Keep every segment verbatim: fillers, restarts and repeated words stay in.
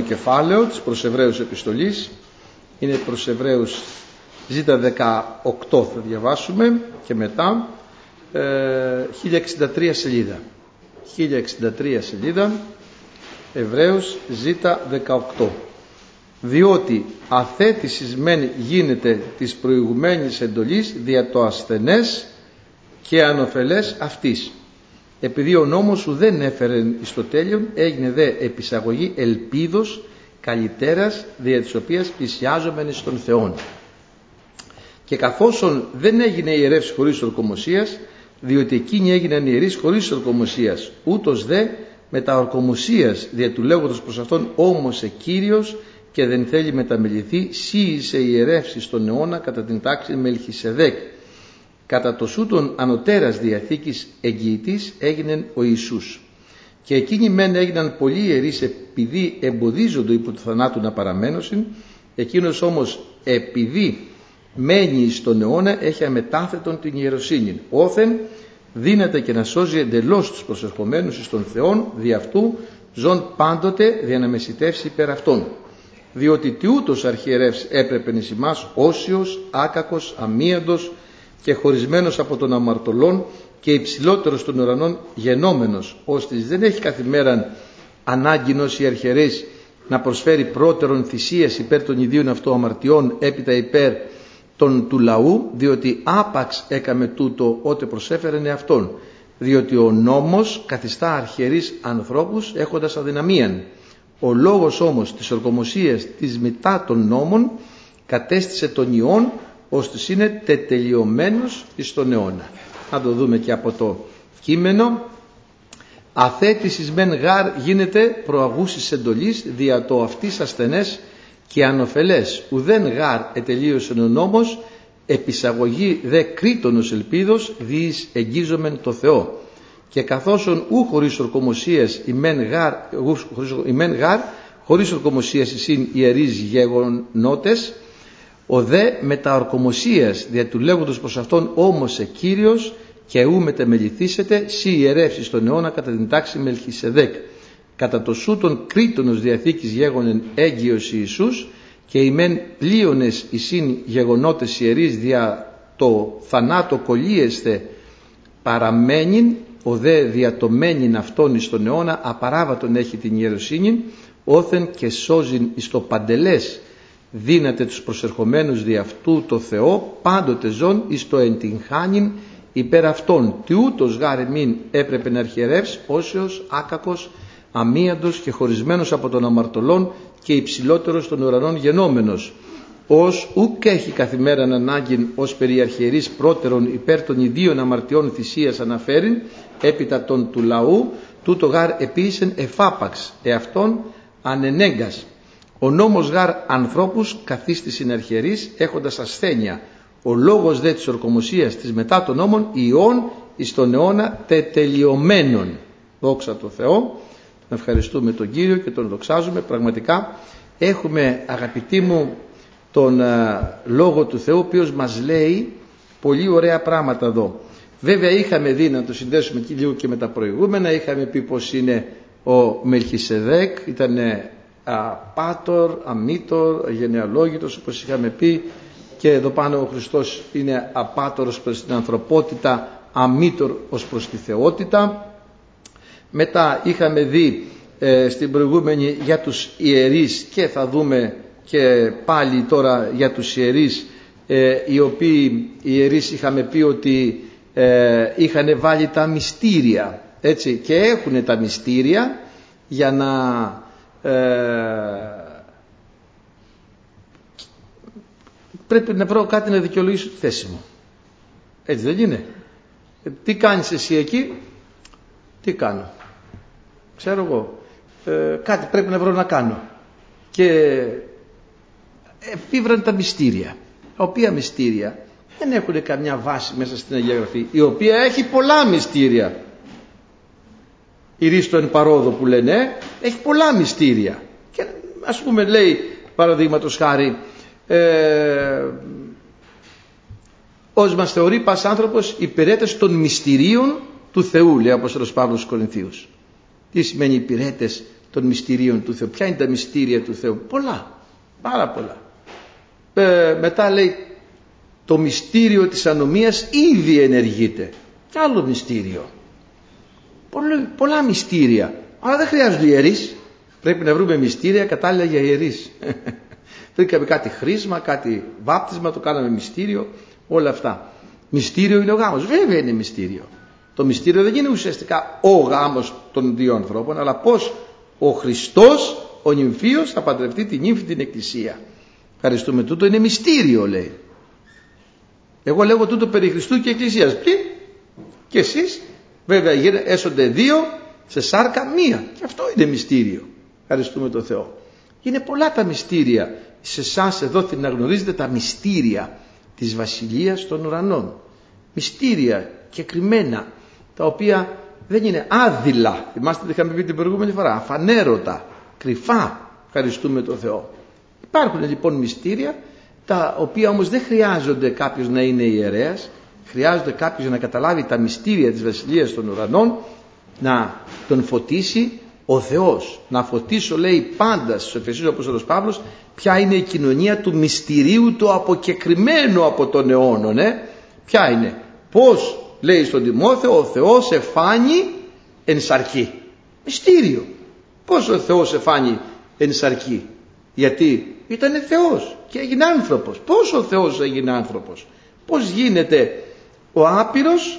κεφάλαιο της προς Εβραίους επιστολής. Είναι προς Εβραίους ζήτα δεκαοκτώ θα διαβάσουμε και μετά ε, χίλια εξήντα τρία σελίδα. χίλια εξήντα τρία σελίδα, Εβραίους ζήτα δεκαοκτώ. Διότι αθέτησης μεν γίνεται της προηγουμένης εντολής δια το ασθενές και ανοφελές αυτής. Επειδή ο νόμος σου δεν έφερε εις το τέλειον, έγινε δε επισαγωγή ελπίδος καλυτέρας δια της οποίας πλησιάζομεν εις τον Θεόν. Και καθόσον δεν έγινε ιερεύς χωρίς ορκομοσίας, διότι εκείνοι έγιναν ιερείς χωρίς ορκομοσίας, ούτως δε με τα ορκομοσίας δια του λέγοντος προς αυτόν όμως ε Κύριος και δεν θέλει μεταμεληθεί, σύ είσαι ιερεύς στον αιώνα κατά την τάξη Μελχισεδέκ. Κατά το σούτον ανωτέρας διαθήκης εγγυητής έγινε ο Ιησούς. Και εκείνοι μεν έγιναν πολύ ιερείς επειδή εμποδίζονται υπό του θανάτου να παραμένωσιν, εκείνος όμως επειδή μένει στον αιώνα έχει αμετάθετον την ιεροσύνη. Όθεν δύναται και να σώζει εντελώς τους προσερχομένους εις τον Θεόν, δι' αυτού ζων πάντοτε δια να μεσητεύσει υπέρ αυτών. Διότι τι ούτως αρχιερεύς έπρεπε εις ημάς όσιος, άκακος, αμίαντος και χωρισμένος από τον αμαρτωλόν και υψηλότερος των ουρανών γενόμενος, ώστε δεν έχει καθημέραν ανάγκηνος η αρχιερέης να προσφέρει πρώτερον θυσίες υπέρ των ιδίων αυτού αμαρτιών έπειτα υπέρ των του λαού, διότι άπαξ έκαμε τούτο ότε προσέφερεν εαυτόν, διότι ο νόμος καθιστά αρχιερείς ανθρώπους έχοντας αδυναμίαν. Ο λόγος όμως της ορκομοσίας της μετά των νόμων κατέστησε τον ιόν ώστε είναι τετελειωμένος εις τον αιώνα. Να το δούμε και από το κείμενο. Αθέτησης μεν γάρ γίνεται προαγούσης εντολής δια το αυτής ασθενές και ανοφελές. Ουδέν γάρ ετελείωσεν ο νόμος, επισαγωγή δε κρίτονος ελπίδος διείς εγγίζομεν το Θεό. Και καθόσον ου χωρίς ορκομοσίας ημέν γάρ, ημέν γάρ χωρίς ορκομοσίας εισήν ιερείς γεγονότες, ο δε με τα ορκομοσίας δια του λέγοντος προς αυτόν όμως ε Κύριος και ου μετεμεληθήσετε σύ ιερεύσεις στον αιώνα κατά την τάξη Μελχισεδέκ. Κατά το σούτον κρίτονος διαθήκης γέγονεν έγκυος Ιησούς και ημέν πλείονες εισήν γεγονότες ιερείς δια το θανάτο κολλίεστε παραμένειν, ο δε διατομένην αυτόν εις τον αιώνα απαράβατον έχει την ιεροσύνη, όθεν και σώζειν εις το παντελές δύναται τους προσερχομένους δι' αυτού το Θεό πάντοτε ζών εις το εντυγχάνειν υπέρ αυτών. Τι ούτως γάρε μην έπρεπε να αρχιερεύς όσιος, άκακος, αμίαντος και χωρισμένος από τον αμαρτωλόν και υψηλότερος των ουρανών γενόμενος, ως ουκ έχει καθημέραν ανάγκην ως περί αρχιερείς πρώτερον υπέρ των ιδίων αμαρτιών θυσίας αναφέρειν έπειτα των του λαού, τούτο γάρ επίησεν εφάπαξ εαυτόν ανενέγκας. Ο νόμος γάρ ανθρώπους καθίστησιν αρχιερείς έχοντας ασθένεια. Ο λόγος δε της ορκομοσίας της μετά των νόμων ιών εις τον αιώνα τετελειωμένων. Δόξα τω Θεώ. Ευχαριστούμε τον Κύριο και τον δοξάζουμε. Πραγματικά έχουμε, αγαπητοί μου, τον α, Λόγο του Θεού, ο οποίος μας λέει πολύ ωραία πράγματα εδώ. Βέβαια είχαμε δει, να το συνδέσουμε και λίγο και με τα προηγούμενα, είχαμε πει πως είναι ο Μελχισεδέκ, ήταν απάτορ, αμήτορ, γενεαλόγητος όπως είχαμε πει, και εδώ πάνω ο Χριστός είναι απάτορος προς την ανθρωπότητα, αμήτορ ως προς τη θεότητα. Μετά είχαμε δει ε, στην προηγούμενη για τους ιερείς και θα δούμε και πάλι τώρα για τους ιερείς, ε, οι οποίοι οι ιερείς είχαμε πει ότι ε, είχαν βάλει τα μυστήρια, έτσι, και έχουν τα μυστήρια για να ε, πρέπει να βρω κάτι να δικαιολογήσω τη θέση μου, έτσι δεν είναι? Τι κάνεις εσύ εκεί? Τι κάνω? Ξέρω εγώ, ε, κάτι πρέπει να βρω να κάνω, και επίβραν τα μυστήρια, τα οποία μυστήρια δεν έχουν καμιά βάση μέσα στην Αγία Γραφή, η οποία έχει πολλά μυστήρια. Η Ρίστο εν παρόδο που λένε έχει πολλά μυστήρια, και ας πούμε λέει παραδείγματος χάρη ε, ως μας θεωρεί πας άνθρωπος υπηρέτες των μυστηρίων του Θεού, λέει ο Απόστολος Παύλος στους Κορινθίους. Τι σημαίνει υπηρέτες των μυστηρίων του Θεού. Ποια είναι τα μυστήρια του Θεού? Πολλά, πάρα πολλά. Ε, μετά λέει το μυστήριο της ανομίας ήδη ενεργείται. Κι άλλο μυστήριο. Πολλά, πολλά μυστήρια. Αλλά δεν χρειάζονται ιερείς. Πρέπει να βρούμε μυστήρια κατάλληλα για ιερείς. Βρήκαμε κάτι χρήσμα, κάτι βάπτισμα, το κάναμε μυστήριο, όλα αυτά. Μυστήριο είναι ο γάμος. Βέβαια είναι μυστήριο. Το μυστήριο δεν είναι ουσιαστικά ο γάμος των δύο ανθρώπων, αλλά πώς ο Χριστός, ο νυμφίος, θα παντρευτεί την νύμφη, την εκκλησία. Ευχαριστούμε. Τούτο είναι μυστήριο, λέει. Εγώ λέγω τούτο περί Χριστού και εκκλησίας. Πλην και εσείς, βέβαια έσονται δύο σε σάρκα μία. Και αυτό είναι μυστήριο. Ευχαριστούμε τον Θεό. Είναι πολλά τα μυστήρια. Σε εσάς εδώ να γνωρίζετε τα μυστήρια της Βασιλείας των Ουρανών. Μυστήρια και κρυμμένα, τα οποία δεν είναι άδειλα. Θυμάστε τι είχαμε πει την προηγούμενη φορά. Αφανέρωτα, κρυφά. Ευχαριστούμε τον Θεό. Υπάρχουν λοιπόν μυστήρια, τα οποία όμως δεν χρειάζονται κάποιος να είναι ιερέας. Χρειάζονται κάποιος να καταλάβει τα μυστήρια της Βασιλείας των Ουρανών, να τον φωτίσει ο Θεός. Να φωτίσω, λέει, πάντα στους Εφεσίους ο Απόστολος Παύλος, ποια είναι η κοινωνία του μυστηρίου, το αποκεκριμένο από τον αιώνων. Ε? Ποια είναι? Πώς, λέει στον Τιμόθεο, ο Θεός εφάνει εν σαρκή. Μυστήριο. Πώς ο Θεός εφάνει εν σαρκή? Γιατί ήταν Θεός και έγινε άνθρωπος. Πώς ο Θεός έγινε άνθρωπος? Πώς γίνεται ο άπειρος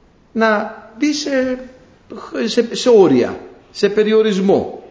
να μπει σε, σε, σε όρια, σε περιορισμό?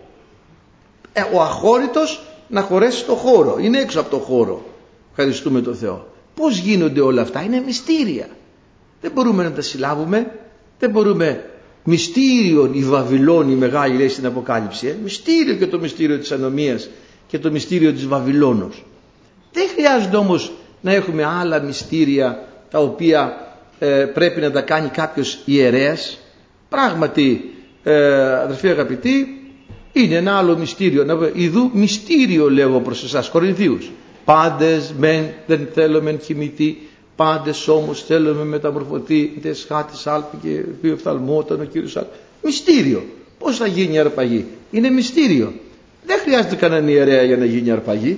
Ε, ο αχώρητος να χωρέσει το χώρο, είναι έξω από το χώρο. Ευχαριστούμε τον Θεό. Πώς γίνονται όλα αυτά? Είναι μυστήρια. Δεν μπορούμε να τα συλλάβουμε. Δεν μπορούμε. Μυστήριο η Βαβυλώνη μεγάλη, λέει στην Αποκάλυψη. Ε? Μυστήριο και το μυστήριο της ανομίας και το μυστήριο της Βαβυλώνος. Δεν χρειάζεται όμως να έχουμε άλλα μυστήρια τα οποία ε, πρέπει να τα κάνει κάποιος ιερέας. Πράγματι, ε, αδερφοί αγαπητοί, είναι ένα άλλο μυστήριο. Ιδού μυστήριο λέγω προς εσάς Κορινθίους. Πάντες μεν δεν θέλω μεν κοιμηθεί, πάντες όμως θέλουμε μεταμορφωθεί, είτε σχάτης άλπη και δύο οφθαλμόταν ο Κύριος άλπη. Μυστήριο. Πώς θα γίνει η αρπαγή? Είναι μυστήριο. Δεν χρειάζεται κανέναν ιερέα για να γίνει η αρπαγή.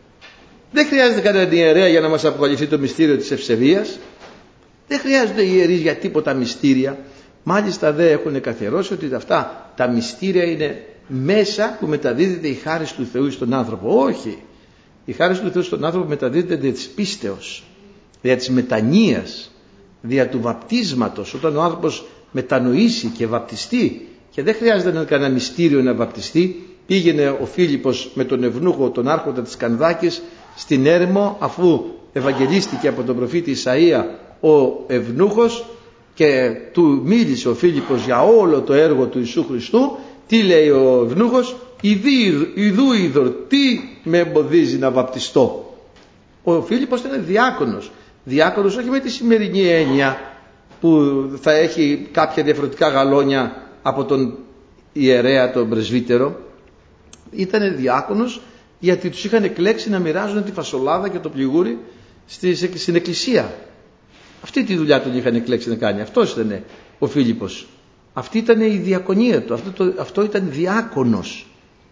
Δεν χρειάζεται κανέναν ιερέα για να μας αποκαλυφθεί το μυστήριο της ευσεβίας. Δεν χρειάζονται ιερείς για τίποτα μυστήρια. Μάλιστα δεν έχουν καθιερώσει ότι αυτά τα μυστήρια είναι μέσα που μεταδίδεται η χάρις του Θεού στον άνθρωπο. Όχι. Η χάρις του Θεού στον άνθρωπο μεταδίδεται δια της πίστεως, δια της μετανοίας, δια του βαπτίσματος. Όταν ο άνθρωπος μετανοήσει και βαπτιστεί, και δεν χρειάζεται να κάνει ένα μυστήριο να βαπτιστεί. Πήγαινε ο Φίλιππος με τον Ευνούχο, τον άρχοντα της Κανδάκης, στην έρημο, αφού ευαγγελίστηκε από τον προφήτη Ισαΐα ο Ευνούχος και του μίλησε ο Φίλιππος για όλο το έργο του Ιησού Χριστού. Τι λέει ο Ευνούχος? Ιδού είδωρ, τι με εμποδίζει να βαπτιστώ? Ο Φίλιππος ήταν διάκονος. Διάκονος όχι με τη σημερινή έννοια που θα έχει κάποια διαφορετικά γαλόνια από τον ιερέα, τον πρεσβύτερο. Ήταν διάκονος γιατί τους είχαν εκλέξει να μοιράζουν τη φασολάδα και το πληγούρι στην εκκλησία. Αυτή τη δουλειά τον είχαν εκλέξει να κάνει. Αυτός ήταν ο Φίλιππος. Αυτή ήταν η διακονία του. Αυτό, το, αυτό ήταν διάκονος.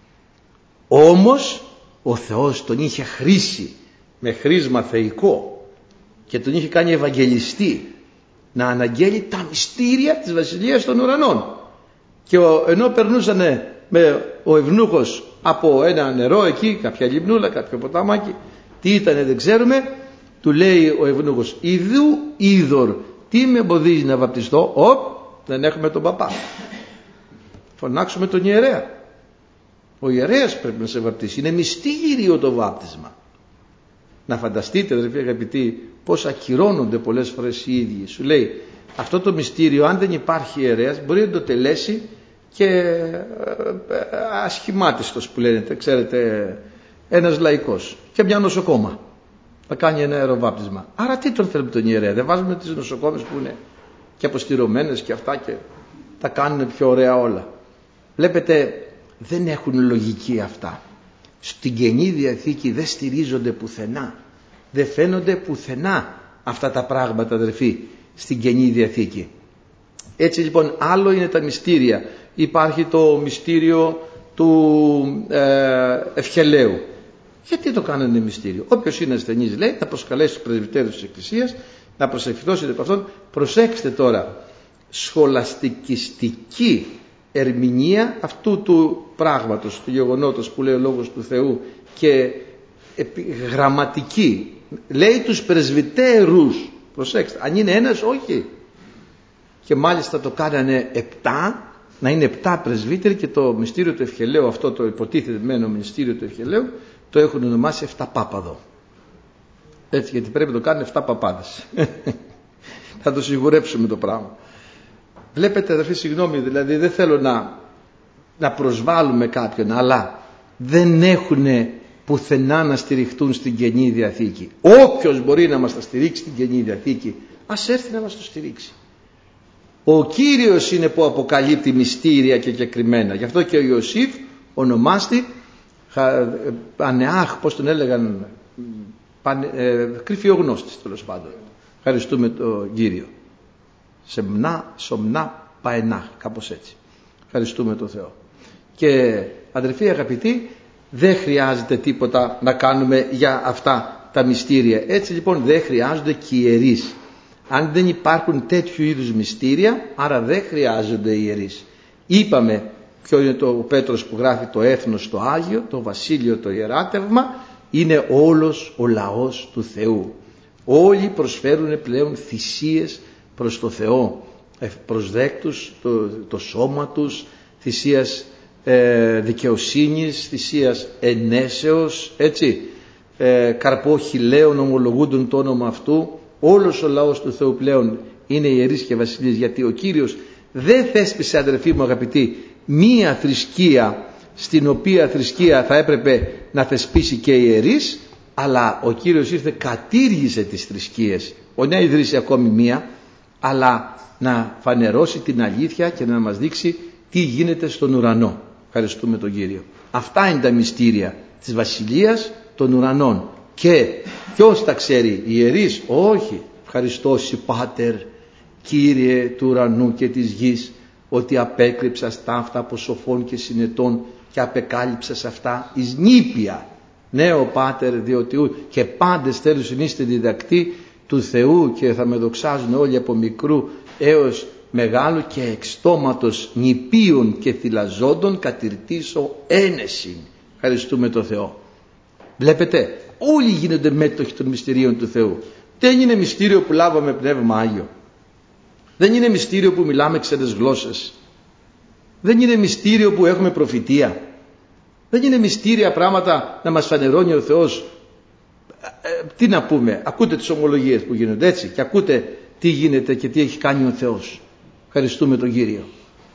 Όμως ο Θεός τον είχε χρήσει με χρήσμα θεϊκό και τον είχε κάνει ευαγγελιστή να αναγγέλει τα μυστήρια της Βασιλείας των Ουρανών. Και ο, ενώ περνούσαν με ο Ευνούχος από ένα νερό εκεί, κάποια λιμνούλα, κάποιο ποτάμάκι, τι ήτανε δεν ξέρουμε, του λέει ο Ευνούχος, ιδού είδωρ, τι με εμποδίζει να βαπτιστώ? Οπ, δεν έχουμε τον παπά. Φωνάξουμε τον ιερέα. Ο ιερέας πρέπει να σε βαπτίσει. Είναι μυστήριο το βάπτισμα. Να φανταστείτε, αδερφοί αγαπητοί, πώς ακυρώνονται πολλές φορές οι ίδιοι. Σου λέει, αυτό το μυστήριο, αν δεν υπάρχει ιερέας, μπορεί να το τελέσει και ασχημάτιστος που λένε, ξέρετε, ένας λαϊκός και μια νοσοκόμα θα κάνει ένα αεροβάπτισμα. Άρα τι τον θέλουμε τον ιερέα? Δεν βάζουμε τις νοσοκόμες που είναι και αποστηρωμένες και αυτά και τα κάνουν πιο ωραία όλα. Βλέπετε, δεν έχουν λογική αυτά. Στην Καινή Διαθήκη δεν στηρίζονται πουθενά. Δεν φαίνονται πουθενά αυτά τα πράγματα, αδερφοί, στην Καινή Διαθήκη. Έτσι λοιπόν, άλλο είναι τα μυστήρια. Υπάρχει το μυστήριο του του ε, ευχελαίου. Γιατί το κάνανε μυστήριο? Όποιος είναι ασθενής, λέει, θα προσκαλέσει τους πρεσβυτέρους της Εκκλησίας να προσευχηθώσετε από αυτόν. Προσέξτε τώρα, σχολαστικιστική ερμηνεία αυτού του πράγματος, του γεγονότος που λέει ο Λόγος του Θεού, και γραμματική. Λέει τους πρεσβυτέρους. Προσέξτε, αν είναι ένας, όχι. Και μάλιστα το κάνανε επτά, να είναι επτά πρεσβύτεροι, και το μυστήριο του ευχελαίου, αυτό το υποτίθετο μυστήριο του ευχελαίου, το έχουν ονομάσει εφταπάπαδο. Έτσι, γιατί πρέπει να το κάνουν εφτά παπάδες. Θα το σιγουρέψουμε το πράγμα. Βλέπετε, αδερφοί, συγγνώμη, δηλαδή δεν θέλω να, να προσβάλλουμε κάποιον, αλλά δεν έχουν πουθενά να στηριχτούν στην Καινή Διαθήκη. Όποιος μπορεί να μας τα στηρίξει στην Καινή Διαθήκη, ας έρθει να μας το στηρίξει. Ο Κύριος είναι που αποκαλύπτει μυστήρια και κεκριμένα. Γι' αυτό και ο Ιωσήφ ονομάστη Ανεάχ, πώς τον έλεγαν, ε, κρυφιογνώστης, τέλος πάντων. Ευχαριστούμε τον Κύριο. Σεμνά, σομνά, παενάχ, κάπως έτσι. Ευχαριστούμε τον Θεό. Και αδερφοί αγαπητοί, δεν χρειάζεται τίποτα να κάνουμε για αυτά τα μυστήρια. Έτσι λοιπόν δεν χρειάζονται και ιερείς. Αν δεν υπάρχουν τέτοιου είδους μυστήρια, άρα δεν χρειάζονται ιερείς. Είπαμε ποιο είναι το ο Πέτρος που γράφει το έθνος το Άγιο, το βασίλειο το ιεράτευμα, είναι όλος ο λαός του Θεού. Όλοι προσφέρουν πλέον θυσίες προς το Θεό, προσδέκτους το, το σώμα τους, θυσίας ε, δικαιοσύνης, θυσίας ενέσεως, έτσι, ε, καρπό χιλαίων ομολογούντων το όνομα αυτού. Όλος ο λαός του Θεού πλέον είναι ιερείς και βασιλείς, γιατί ο Κύριος δεν θέσπισε, αδερφοί μου αγαπητοί, μία θρησκεία στην οποία θρησκεία θα έπρεπε να θεσπίσει και ιερείς, αλλά ο Κύριος ήρθε, κατήργησε τις θρησκείες, όχι να ιδρύσει ακόμη μία, αλλά να φανερώσει την αλήθεια και να μας δείξει τι γίνεται στον ουρανό. Ευχαριστούμε τον Κύριο. Αυτά είναι τα μυστήρια της βασιλείας των ουρανών. Και ποιος τα ξέρει? Οι ιερείς? Όχι. Ευχαριστώσει Πάτερ, Κύριε του ουρανού και της γης, ότι απέκρυψας τα αυτά από σοφών και συνετών και απεκάλυψας αυτά εις νήπια. Ναι, ο Πάτερ, διότι και πάντες θέλουν είστε διδακτοί του Θεού και θα με δοξάζουν όλοι από μικρού έως μεγάλου, και εξτόματος νηπίων και θυλαζόντων κατηρτήσω ένεσιν. Ευχαριστούμε τον Θεό. Βλέπετε, όλοι γίνονται μέτοχοι των μυστηρίων του Θεού. Δεν είναι μυστήριο που λάβαμε Πνεύμα Άγιο. Δεν είναι μυστήριο που μιλάμε ξένες γλώσσες. Δεν είναι μυστήριο που έχουμε προφητεία. Δεν είναι μυστήρια πράγματα να μας φανερώνει ο Θεός. Ε, τι να πούμε, ακούτε τις ομολογίες που γίνονται, έτσι, και ακούτε τι γίνεται και τι έχει κάνει ο Θεός. Ευχαριστούμε τον Κύριο.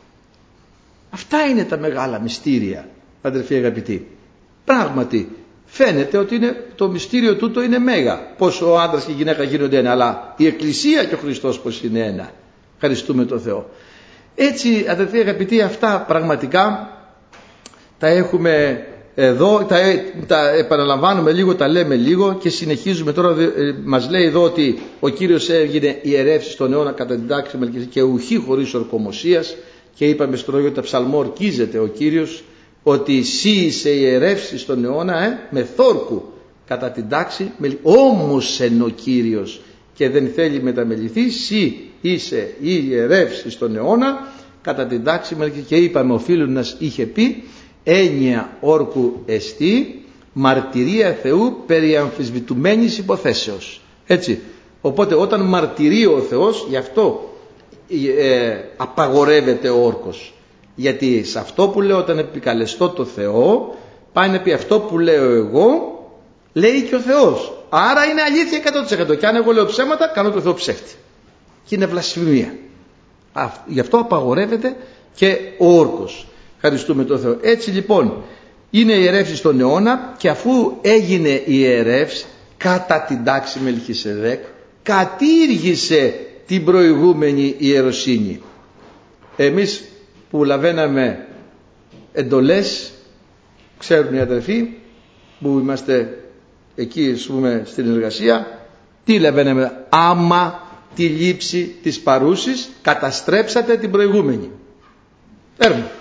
Αυτά είναι τα μεγάλα μυστήρια, αδερφοί αγαπητοί. Πράγματι φαίνεται ότι είναι, το μυστήριο τούτο είναι μέγα. Πως ο άντρας και η γυναίκα γίνονται ένα, αλλά η Εκκλησία και ο Χριστός πως είναι ένα. Ευχαριστούμε τον Θεό. Έτσι, αδερφοί αγαπητοί, αυτά πραγματικά τα έχουμε εδώ, τα, τα επαναλαμβάνουμε λίγο, τα λέμε λίγο και συνεχίζουμε τώρα. Μας λέει εδώ ότι ο Κύριος έγινε ιερεύς στον αιώνα κατά την τάξη Μελκισεδέκ και ουχή χωρίς ορκομοσίας, και είπαμε στο λόγιο τα ψαλμό ορκίζεται ο Κύριος ότι εσύ είσαι ιερεύς στον αιώνα ε, με θόρκου κατά την τάξη, όμως εν ο Κύριος και δεν θέλει μεταμεληθεί, εσύ είσαι ιερεύς στον αιώνα κατά την τάξη Μελκισεδέκ. Και είπαμε ο Φίλωνας είχε πει έννοια όρκου εστί μαρτυρία Θεού περί αμφισβητουμένης υποθέσεως. Έτσι, οπότε όταν μαρτυρεί ο Θεός, γι' αυτό ε, απαγορεύεται ο όρκος, γιατί σε αυτό που λέω όταν επικαλεστώ το Θεό πάει να πει αυτό που λέω εγώ λέει και ο Θεός, άρα είναι αλήθεια εκατό τοις εκατό, και αν εγώ λέω ψέματα κάνω το Θεό ψεύτη και είναι βλασφημία. Γι' αυτό απαγορεύεται και ο όρκος. Ευχαριστούμε τον Θεό. Έτσι λοιπόν είναι ιερεύς στον αιώνα, και αφού έγινε ιερεύς κατά την τάξη Μελκισεδέκ, κατήργησε την προηγούμενη ιεροσύνη. Εμείς που λαβαίναμε εντολές, ξέρουν οι αδερφοί που είμαστε εκεί, ας πούμε, στην εργασία, τι λαβαίναμε? Άμα τη λήψη της παρούσης καταστρέψατε την προηγούμενη. Έρμα.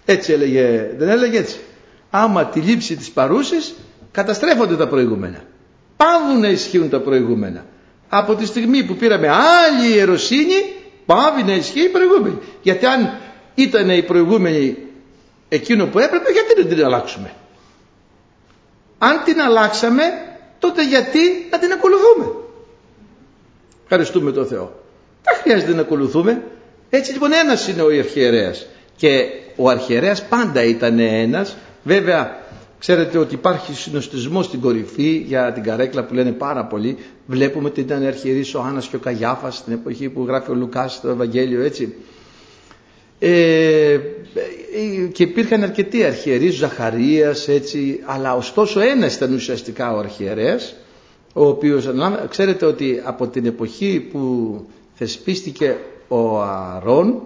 Έτσι έλεγε, δεν έλεγε έτσι? Άμα τη λήψη της παρούσης καταστρέφονται τα προηγούμενα. Πάβουν να ισχύουν τα προηγούμενα. Από τη στιγμή που πήραμε άλλη ιεροσύνη, πάβει να ισχύει η προηγούμενη. Γιατί αν ήταν η προηγούμενη εκείνο που έπρεπε, γιατί δεν την αλλάξουμε? Αν την αλλάξαμε, τότε γιατί να την ακολουθούμε? Ευχαριστούμε τον Θεό. Δεν χρειάζεται να ακολουθούμε. Έτσι λοιπόν ένας είναι ο αρχιερέας. Και ο αρχιερέας πάντα ήταν ένας. Βέβαια ξέρετε ότι υπάρχει συνοστισμός στην κορυφή για την καρέκλα που λένε πάρα πολύ. Βλέπουμε ότι ήταν αρχιερείς ο Άννας και ο Καϊάφας στην εποχή που γράφει ο Λουκάς στο Ευαγγέλιο, έτσι. Ε, και υπήρχαν αρκετοί αρχιερείς, Ζαχαρίας, έτσι, αλλά ωστόσο ένας ήταν ουσιαστικά ο αρχιερέας, ο οποίος, ξέρετε ότι από την εποχή που θεσπίστηκε ο Ααρών,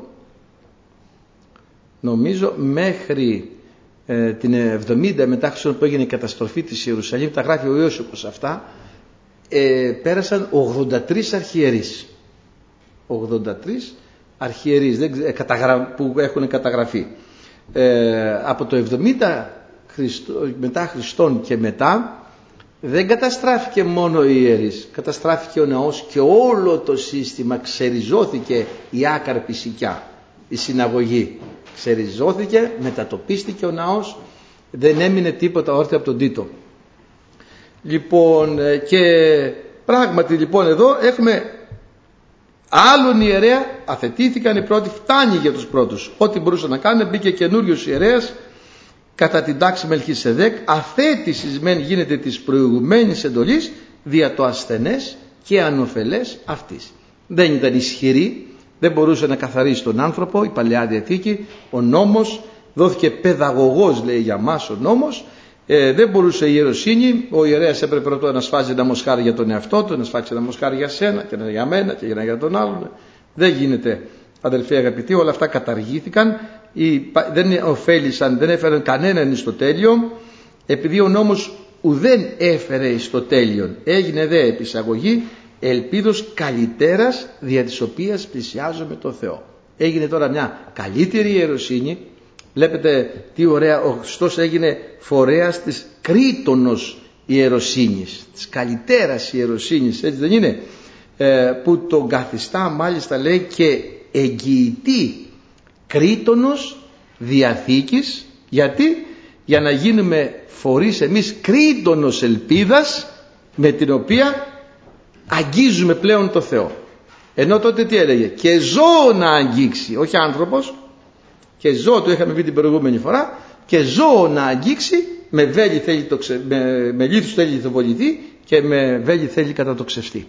νομίζω μέχρι ε, την εβδομήντα μετά Χριστόν που έγινε η καταστροφή της Ιερουσαλήμ, τα γράφει ο Ιώσυπος αυτά, ε, πέρασαν ογδόντα τρεις αρχιερείς. ογδόντα τρεις αρχιερείς που έχουν καταγραφεί. Ε, από το εβδομήντα Χριστό, μετά Χριστόν και μετά δεν καταστράφηκε μόνο οι ιερείς, καταστράφηκε ο ναός και όλο το σύστημα, ξεριζώθηκε η άκαρπη σικιά, η συναγωγή ξεριζώθηκε, μετατοπίστηκε ο ναός, δεν έμεινε τίποτα όρθιο από τον Τίτο. Λοιπόν, και πράγματι λοιπόν εδώ έχουμε άλλον ιερέα, αθετήθηκαν οι πρώτοι, φτάνει για τους πρώτους. Ό,τι μπορούσαν να κάνουν, μπήκε καινούριος ιερέας κατά την τάξη Μελχισεδέκ, αθέτησης μεν γίνεται της προηγουμένης εντολής δια το ασθενές και ανοφελές αυτής. Δεν ήταν ισχυρή, δεν μπορούσε να καθαρίσει τον άνθρωπο, η Παλαιά Διαθήκη, ο νόμος, δόθηκε παιδαγωγός λέει για μας ο νόμος, ε, δεν μπορούσε η ιεροσύνη, ο ιερέας έπρεπε πρώτα να σφάζει ένα μοσχάρι για τον εαυτό του, να σφάξει ένα μοσχάρι για σένα και ένα για μένα και ένα για τον άλλον. Δεν γίνεται, αδελφοί αγαπητοί, όλα αυτά καταργήθηκαν, δεν ωφέλησαν, δεν έφεραν κανέναν στο τέλειο, επειδή ο νόμος ουδέν έφερε στο τέλειο. Έγινε δε επισαγωγή ελπίδος καλυτέρας δια της οποίας πλησιάζουμε το Θεό. Έγινε τώρα μια καλύτερη ιεροσύνη. Βλέπετε τι ωραία, ο Χριστός έγινε φορέας της κρίτονος ιεροσύνης, της καλυτέρας ιεροσύνης, έτσι δεν είναι? Ε, που τον καθιστά μάλιστα λέει και εγγυητή κρίτονος διαθήκης. Γιατί? Για να γίνουμε φορείς εμείς κρίτονος ελπίδας, με την οποία αγγίζουμε πλέον το Θεό. Ενώ τότε τι έλεγε? Και ζώο να αγγίξει, όχι άνθρωπος, και ζώο, το είχαμε πει την προηγούμενη φορά, και ζώο να αγγίξει, με βέλη θέλει το ξε... με, με λίθους θέλει το βοληθεί και με βέλη θέλει κατά το ξεφτεί.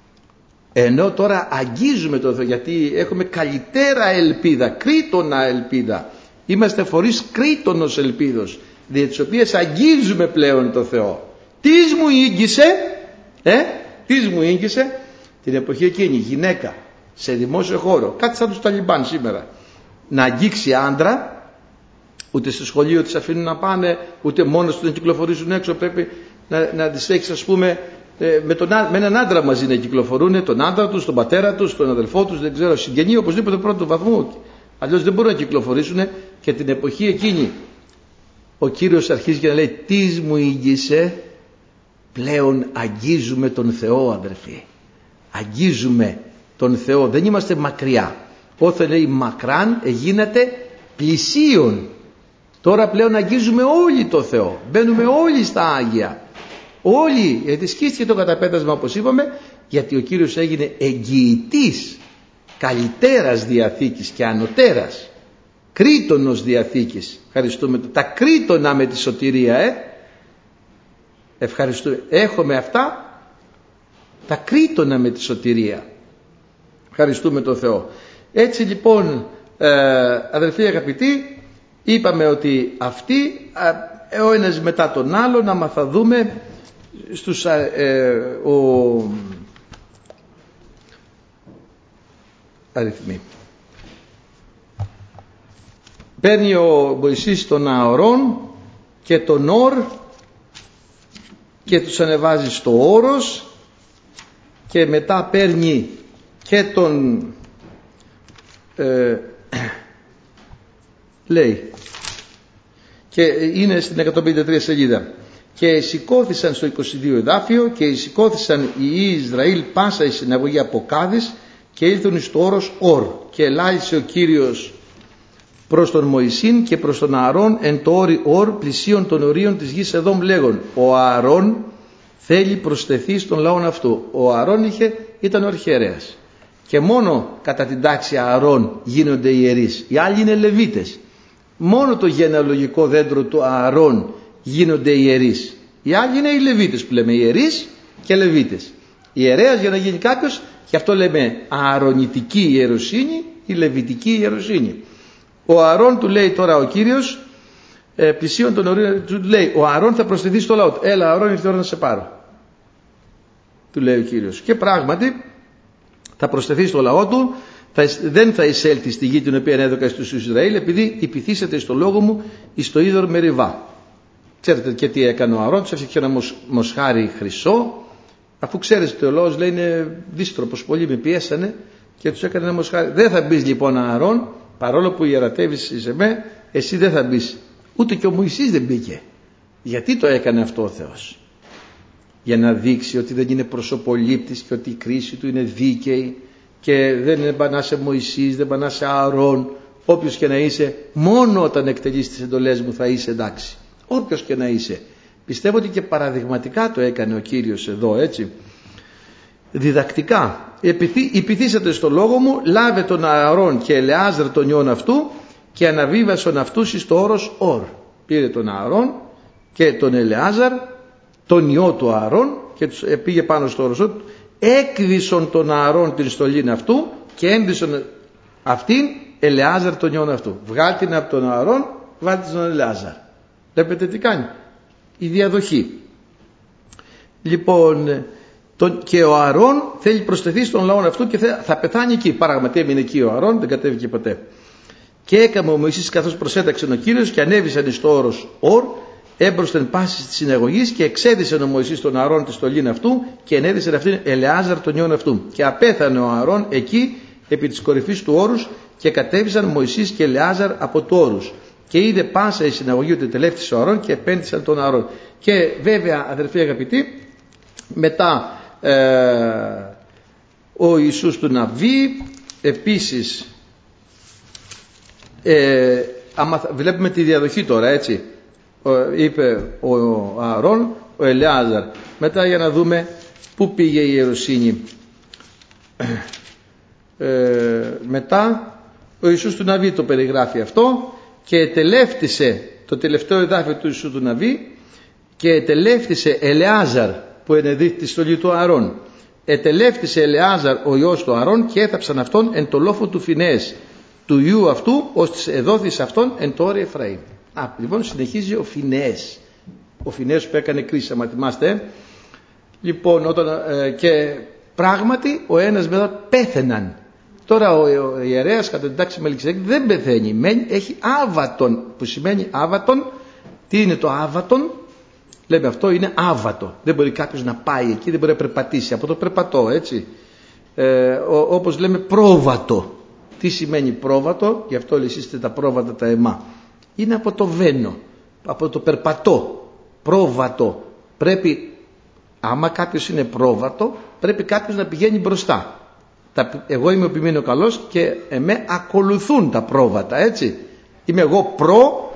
Ενώ τώρα αγγίζουμε το Θεό, γιατί έχουμε καλυτέρα ελπίδα, κρίτονα ελπίδα. Είμαστε φορείς κρίτονος ελπίδος, δια τις οποίες αγγίζουμε πλέον το Θεό. Τις μου ήγγισε, ε, τις μου ήγγισε την εποχή εκείνη γυναίκα σε δημόσιο χώρο, κάτι σαν τους Ταλιμπάν σήμερα, να αγγίξει άντρα, ούτε στο σχολείο τις αφήνουν να πάνε, ούτε μόνος τους να κυκλοφορήσουν έξω, πρέπει να, να τις έχεις ας πούμε με, τον, με έναν άντρα μαζί να κυκλοφορούν, τον άντρα τους, τον πατέρα τους, τον αδελφό τους, δεν ξέρω, συγγενή οπωσδήποτε πρώτου βαθμού, αλλιώς δεν μπορούν να κυκλοφορήσουν. Και την εποχή εκείνη ο Κύριος αρχίζει και να λέει τις μου ήγγισε, πλέον αγγίζουμε τον Θεό αδερφοί, αγγίζουμε τον Θεό, δεν είμαστε μακριά. Όθε λέει μακράν εγίνατε πλησίον. Τώρα πλέον αγγίζουμε όλοι το Θεό, μπαίνουμε όλοι στα Άγια, όλοι, γιατί σκίστηκε το καταπέτασμα όπως είπαμε, γιατί ο Κύριος έγινε εγγυητής καλυτέρας διαθήκης και ανωτέρας, κρίτονος διαθήκης. Ευχαριστούμε, τα κρίτονα με τη σωτηρία, ε ευχαριστούμε, έχουμε αυτά τα κρίτονα με τη σωτηρία. Ευχαριστούμε τον Θεό. Έτσι λοιπόν ε, αδελφοί αγαπητοί, είπαμε ότι αυτοί ε, ο ένας μετά τον άλλον, άμα θα δούμε στους ε, ο, αριθμοί, παίρνει ο Μωυσής τον Ααρών και τον Ορ και τους ανεβάζει στο όρος, και μετά παίρνει και τον ε, λέει και είναι στην εκατόν πενήντα τρία σελίδα. Και σηκώθησαν στο είκοσι δύο εδάφιο και σηκώθησαν οι Ισραήλ πάσα η συναγωγή από Κάδης και ήλθον εις το όρος Ορ και ελάλησε ο Κύριος προς τον Μωυσήν και προς τον Ααρών εν το όρι Ορ πλησίον των ορίων της γης Εδόμ λέγον ο Ααρών θέλει προσθεθεί στον λαόν αυτού. Ο Ααρών είχε, ήταν ο αρχιερέας και μόνο κατά την τάξη Ααρών γίνονται ιερείς, οι άλλοι είναι Λεβίτες. Μόνο το γενεαλογικό δέντρο του Ααρών γίνονται ιερείς, οι άλλοι είναι οι Λεβίτες που λέμε, ιερείς και Λεβίτες. Ιερέας για να γίνει κάποιος, γι' αυτό λέμε ααρονητική ιεροσύνη ή λεβιτική ιεροσύνη. Ο Ααρών του λέει τώρα ο Κύριος, ε, πλησίον των ορίων του λέει, ο Ααρών θα προσθεθεί στο λαό του. Έλα Ααρών, ήρθε η ώρα να σε πάρω, του λέει ο Κύριος. Και πράγματι θα προσθεθεί στο λαό του, θα, δεν θα εισέλθει στη γη την οποία έδωκα στους Ισραήλ, επειδή υπηθήσατε στο λόγο μου εις το είδωρ Μεριβά. Ξέρετε και τι έκανε ο Ααρών, τους έφτιαξε ένα μοσ, μοσχάρι χρυσό, αφού ξέρετε ο λόγος λέει είναι δύστροπος, πολλοί με πιέσανε και τους έκανε ένα μοσχάρι. Δεν θα μπεις λοιπόν Ααρών, παρόλο που ιερατεύεις σε με, εσύ δεν θα μπεις. Ούτε και ο Μωυσής δεν μπήκε. Γιατί το έκανε αυτό ο Θεός? Για να δείξει ότι δεν είναι προσωπολήπτης και ότι η κρίση του είναι δίκαιη και δεν είναι μπανάσε Μωυσής, δεν μπανάσε Ααρών. Όποιος και να είσαι, μόνο όταν εκτελείς τις εντολές μου θα είσαι εντάξει. Όποιος και να είσαι. Πιστεύω ότι και παραδειγματικά το έκανε ο Κύριος εδώ, έτσι. Διδακτικά. Υπηθήσατε στο λόγο μου, λάβε τον Ααρών και Ελεάζαρ τον ιόν αυτού και αναβίβασον αυτούς εις το όρος Ορ. Πήρε τον Ααρών και τον Ελεάζαρ, τον ιό του Ααρών και τους πήγε πάνω στο όρος Ορ. Έκδισον τον Ααρών την στολήν αυτού και ένδυσον αυτήν Ελεάζαρ τον ιόν αυτού. Βγάλ την από τον Ααρών, βάλ την στον Ελεάζαρ. Βλέπετε τι κάνει? Η διαδοχή. Λοιπόν, τον, και ο Ααρών θέλει προσθεθεί στον λαό αυτού και θα, θα πεθάνει εκεί. Πράγματι έμεινε εκεί ο Ααρών, δεν κατέβηκε ποτέ. Και έκαμε ο Μωυσής καθώς προσέταξε ο Κύριος και ανέβησαν εις το όρος Ορ, έμπροσθεν πάσης της συναγωγής και εξέδισαν ο Μωυσής τον Ααρών τη στολήν αυτού και ενέδισαν αυτήν Ελεάζαρ τον ιόν αυτού. Και απέθανε ο Ααρών εκεί επί της κορυφής του όρους και κατέβησαν Μωυσής και Ελεάζαρ από του όρους. Και είδε πάσα η συναγωγή ότι τελεύτησε ο Ααρών και επέντησαν τον Ααρών. Και βέβαια αδερφοί αγαπητοί, μετά ε, ο Ιησούς του Ναβί επίσης ε, άμα, βλέπουμε τη διαδοχή τώρα, έτσι, ο, είπε ο Ααρών, ο Ελεάζαρ. Μετά για να δούμε πού πήγε η ιεροσύνη. Ε, μετά ο Ιησούς του Ναβί το περιγράφει αυτό και ετελεύτησε το τελευταίο εδάφιο του Ιησού του Ναβί και ετελεύτησε Ελεάζαρ που ενεδίθη τη στολή του Ααρών. Ετελεύτησε Ελεάζαρ ο ιός του Ααρών και έθαψαν αυτόν εν το λόφο του Φινέες του ιού αυτού ώστε εδόθη αυτόν εν το όρι Εφραήμ. Α, λοιπόν συνεχίζει ο Φινέες, ο Φινέες που έκανε κρίση, άμα θυμάστε. Λοιπόν, όταν, ε, και πράγματι ο ένας μετά πέθαιναν. Τώρα ο, ο ιερέας κατά την τάξη Μελκισεδέκ δεν πεθαίνει, μένει, έχει άβατον, που σημαίνει άβατον. Τι είναι το άβατον? Λέμε αυτό είναι άβατο, δεν μπορεί κάποιος να πάει εκεί, δεν μπορεί να περπατήσει, από το περπατώ, έτσι. Ε, ο, όπως λέμε πρόβατο. Τι σημαίνει πρόβατο? Γι' αυτό λυσίστε τα πρόβατα τα αιμά. Είναι από το βαίνο, από το περπατώ, πρόβατο. Πρέπει, άμα κάποιος είναι πρόβατο, πρέπει κάποιος να πηγαίνει μπροστά. Εγώ είμαι ο ποιμήνο καλός και εμέ ακολουθούν τα πρόβατα, έτσι. Είμαι εγώ προ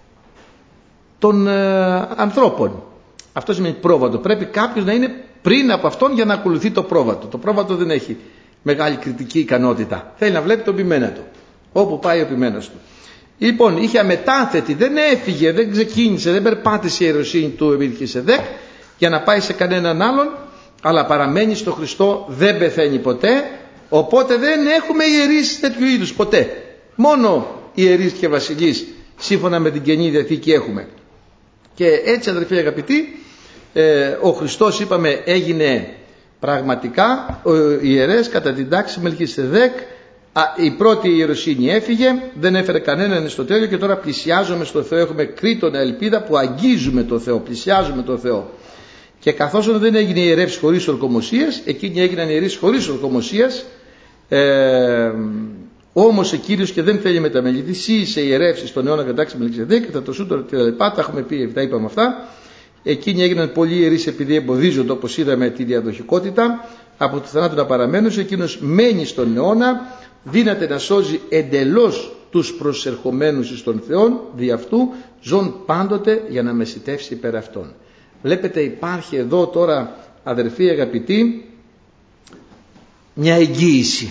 των ε, ανθρώπων. Αυτό σημαίνει πρόβατο. Πρέπει κάποιος να είναι πριν από αυτόν για να ακολουθεί το πρόβατο. Το πρόβατο δεν έχει μεγάλη κριτική ικανότητα. Θέλει να βλέπει τον ποιμένα του. Όπου πάει ο ποιμένος του. Λοιπόν, είχε αμετάθετη, δεν έφυγε, δεν ξεκίνησε, δεν περπάτησε η ιεροσύνη του Μελκισεδέκ για να πάει σε κανέναν άλλον, αλλά παραμένει στο Χριστό, δεν πεθαίνει ποτέ. Οπότε δεν έχουμε ιερείς τέτοιου είδους ποτέ. Μόνο ιερείς και βασιλείς σύμφωνα με την Καινή Διαθήκη έχουμε. Και έτσι αδερφοί αγαπητοί, ε, ο Χριστός είπαμε έγινε πραγματικά ο ιερέας κατά την τάξη Μελκισεδέκ. Α, η πρώτη ιεροσύνη έφυγε, δεν έφερε κανέναν στο τέλειο και τώρα πλησιάζουμε στο Θεό. Έχουμε κρήτονα ελπίδα που αγγίζουμε το Θεό, πλησιάζουμε το Θεό. Και καθώς δεν έγινε ιερεύς χωρίς ορκομοσίας, εκείνοι έγιναν ιερείς χωρίς ορκομοσίας, ε, Όμως ο Κύριος και δεν θέλει μεταμελητή, σε ιερεύσεις στον αιώνα κατάξει Μελχισεδέκ, κατά το σούτο και τα λοιπά, τα έχουμε πει, τα είπαμε αυτά. Εκείνοι έγιναν πολύ ιερείς επειδή εμποδίζονται, όπως είδαμε, τη διαδοχικότητα, από το θανάτου να παραμένουν. Εκείνος μένει στον αιώνα, δύναται να σώζει εντελώς τους προσερχομένους στον Θεόν, δι' αυτού ζων πάντοτε για να μεσητεύσει υπέρ αυτών. Βλέπετε, υπάρχει εδώ τώρα, αδερφοί αγαπητοί, μια εγγύηση.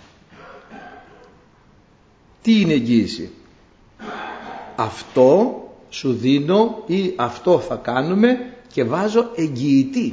Τι είναι εγγύηση? Αυτό σου δίνω ή αυτό θα κάνουμε και βάζω εγγυητή.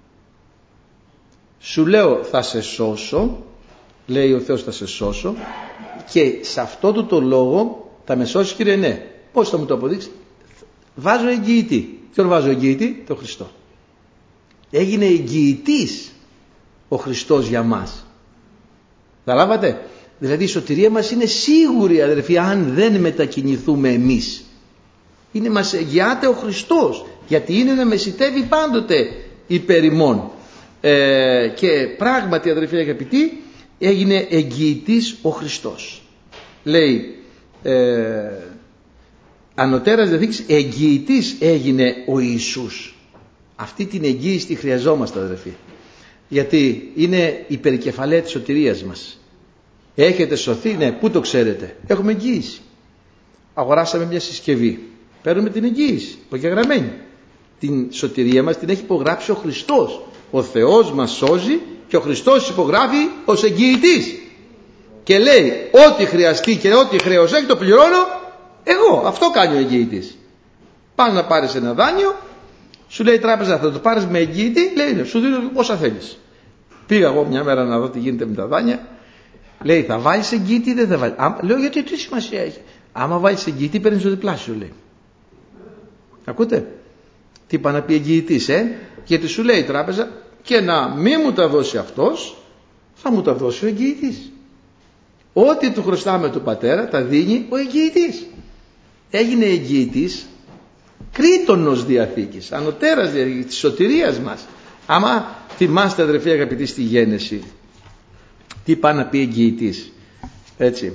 Σου λέω θα σε σώσω, λέει ο Θεός θα σε σώσω, και σε αυτό του το λόγο θα με σώσει, Κύριε, ναι. Πώς θα μου το αποδείξει? Βάζω εγγυητή. Ποιον βάζω εγγυητή? Το Χριστό. Έγινε εγγυητής ο Χριστός για μας. Καταλάβατε? Δηλαδή η σωτηρία μας είναι σίγουρη, αδερφοί, αν δεν μετακινηθούμε εμείς. Είναι, μας εγγυάται ο Χριστός, γιατί είναι να μεσητεύει πάντοτε υπέρ ημών. Ε, και πράγματι, αδερφοί αγαπητοί, έγινε εγγυητής ο Χριστός. Λέει ε, ανωτέρας διαθήκης, εγγυητής έγινε ο Ιησούς. Αυτή την εγγύηση τη χρειαζόμαστε, αδερφοί, γιατί είναι η περικεφαλαία της σωτηρίας μας. Έχετε σωθεί? Ναι. Πού το ξέρετε? Έχουμε εγγύηση. Αγοράσαμε μια συσκευή, παίρνουμε την εγγύηση υπογεγραμμένη. Την σωτηρία μας την έχει υπογράψει ο Χριστός. Ο Θεός μας σώζει και ο Χριστός υπογράφει ως εγγυητής και λέει ό,τι χρειαστεί και ό,τι χρέος έχει το πληρώνω εγώ. Αυτό κάνει ο εγγυητής. Πας να πάρεις ένα δάνειο, σου λέει η τράπεζα θα το πάρεις με εγγυητή, λέει σου δίνω όσα θέλεις. Πήγα εγώ μια μέρα να δω τι γίνεται με τα δάνεια. Λέει θα βάλεις εγγυητή ή δεν θα βάλεις? Α, λέω γιατί τι σημασία έχει? Άμα βάλεις εγγυητή παίρνεις το διπλάσιο, λέει. Ακούτε τι είπα να πει εγγυητής, ε? Γιατί σου λέει η τράπεζα και να μην μου τα δώσει αυτός, θα μου τα δώσει ο εγγυητής. Ό,τι του χρωστάμε του πατέρα τα δίνει ο εγγυητής. Έγινε εγγυητής κρίτονος διαθήκης, ανωτέρας διαθήκης της σωτηρίας μας. Άμα θυμάστε, αδερφοί αγαπητοί, στη Γένεση τι πάει να πει εγγυητής, έτσι,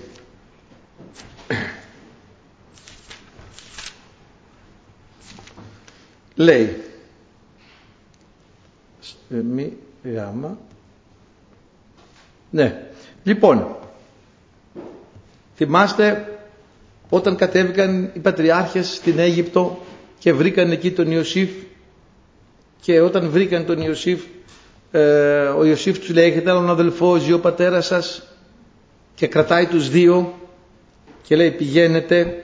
λέει μη γάμα, ναι, λοιπόν, θυμάστε όταν κατέβηκαν οι πατριάρχες στην Αίγυπτο και βρήκαν εκεί τον Ιωσήφ, και όταν βρήκαν τον Ιωσήφ, ε, ο Ιωσήφ τους λέει έχετε άλλον αδελφό, ζει ο πατέρας σας, και κρατάει τους δύο και λέει πηγαίνετε,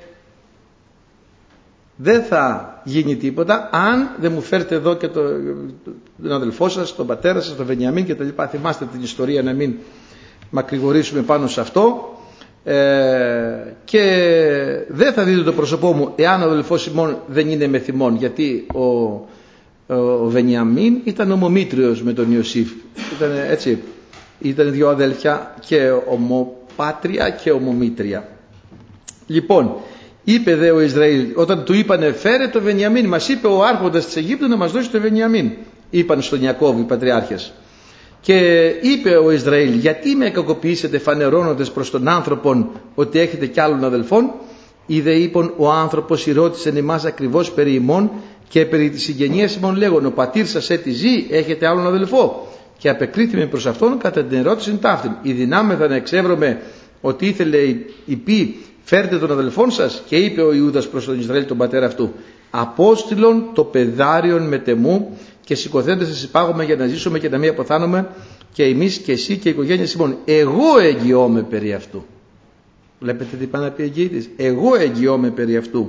δεν θα γίνει τίποτα αν δεν μου φέρετε εδώ και το, τον αδελφό σας, τον πατέρα σας, τον Βενιαμίν και τα λοιπά. Θυμάστε την ιστορία, να μην μακρηγορήσουμε πάνω σε αυτό. Ε, και δεν θα δείτε το πρόσωπό μου εάν ο αδελφός ημών δεν είναι με θυμών, γιατί ο, ο, ο Βενιαμίν ήταν ομομήτριος με τον Ιωσήφ, ήταν έτσι, ήταν δύο αδέλφια και ομοπάτρια και ομομήτρια. Λοιπόν, είπε δε ο Ισραήλ, όταν του είπανε φέρε το Βενιαμίν, μας είπε ο άρχοντας της Αιγύπτου να μας δώσει το Βενιαμίν, είπαν στον Ιακώβ οι πατριάρχες. Και είπε ο Ισραήλ, γιατί με κακοποιήσετε φανερώνοντας προς τον άνθρωπον ότι έχετε κι άλλων αδελφών? Είδε είπων ο άνθρωπος ρώτησεν εμάς ακριβώς περί ημών και περί της συγγενείας ημών λέγον, ο πατήρ σας έτη ζει, έχετε άλλον αδελφό? Και απεκρίθημε προς αυτόν κατά την ερώτηση ταύτην. Η δυνάμεθα να εξεύρωμε ότι ήθελε η πει φέρτε τον αδελφόν σας? Και είπε ο Ιούδας προς τον Ισραήλ τον πατέρα αυτού, απόστηλον το παιδάριον μετεμού και σηκωθέντες σας υπάγομαι για να ζήσουμε και να μην αποθάνομαι, και εμείς και εσύ και η οικογένεια Σιμών. Εγώ εγγυώμαι περί αυτού. Βλέπετε τι πάει να πει εγγυήτης? Εγώ εγγυώμαι περί αυτού.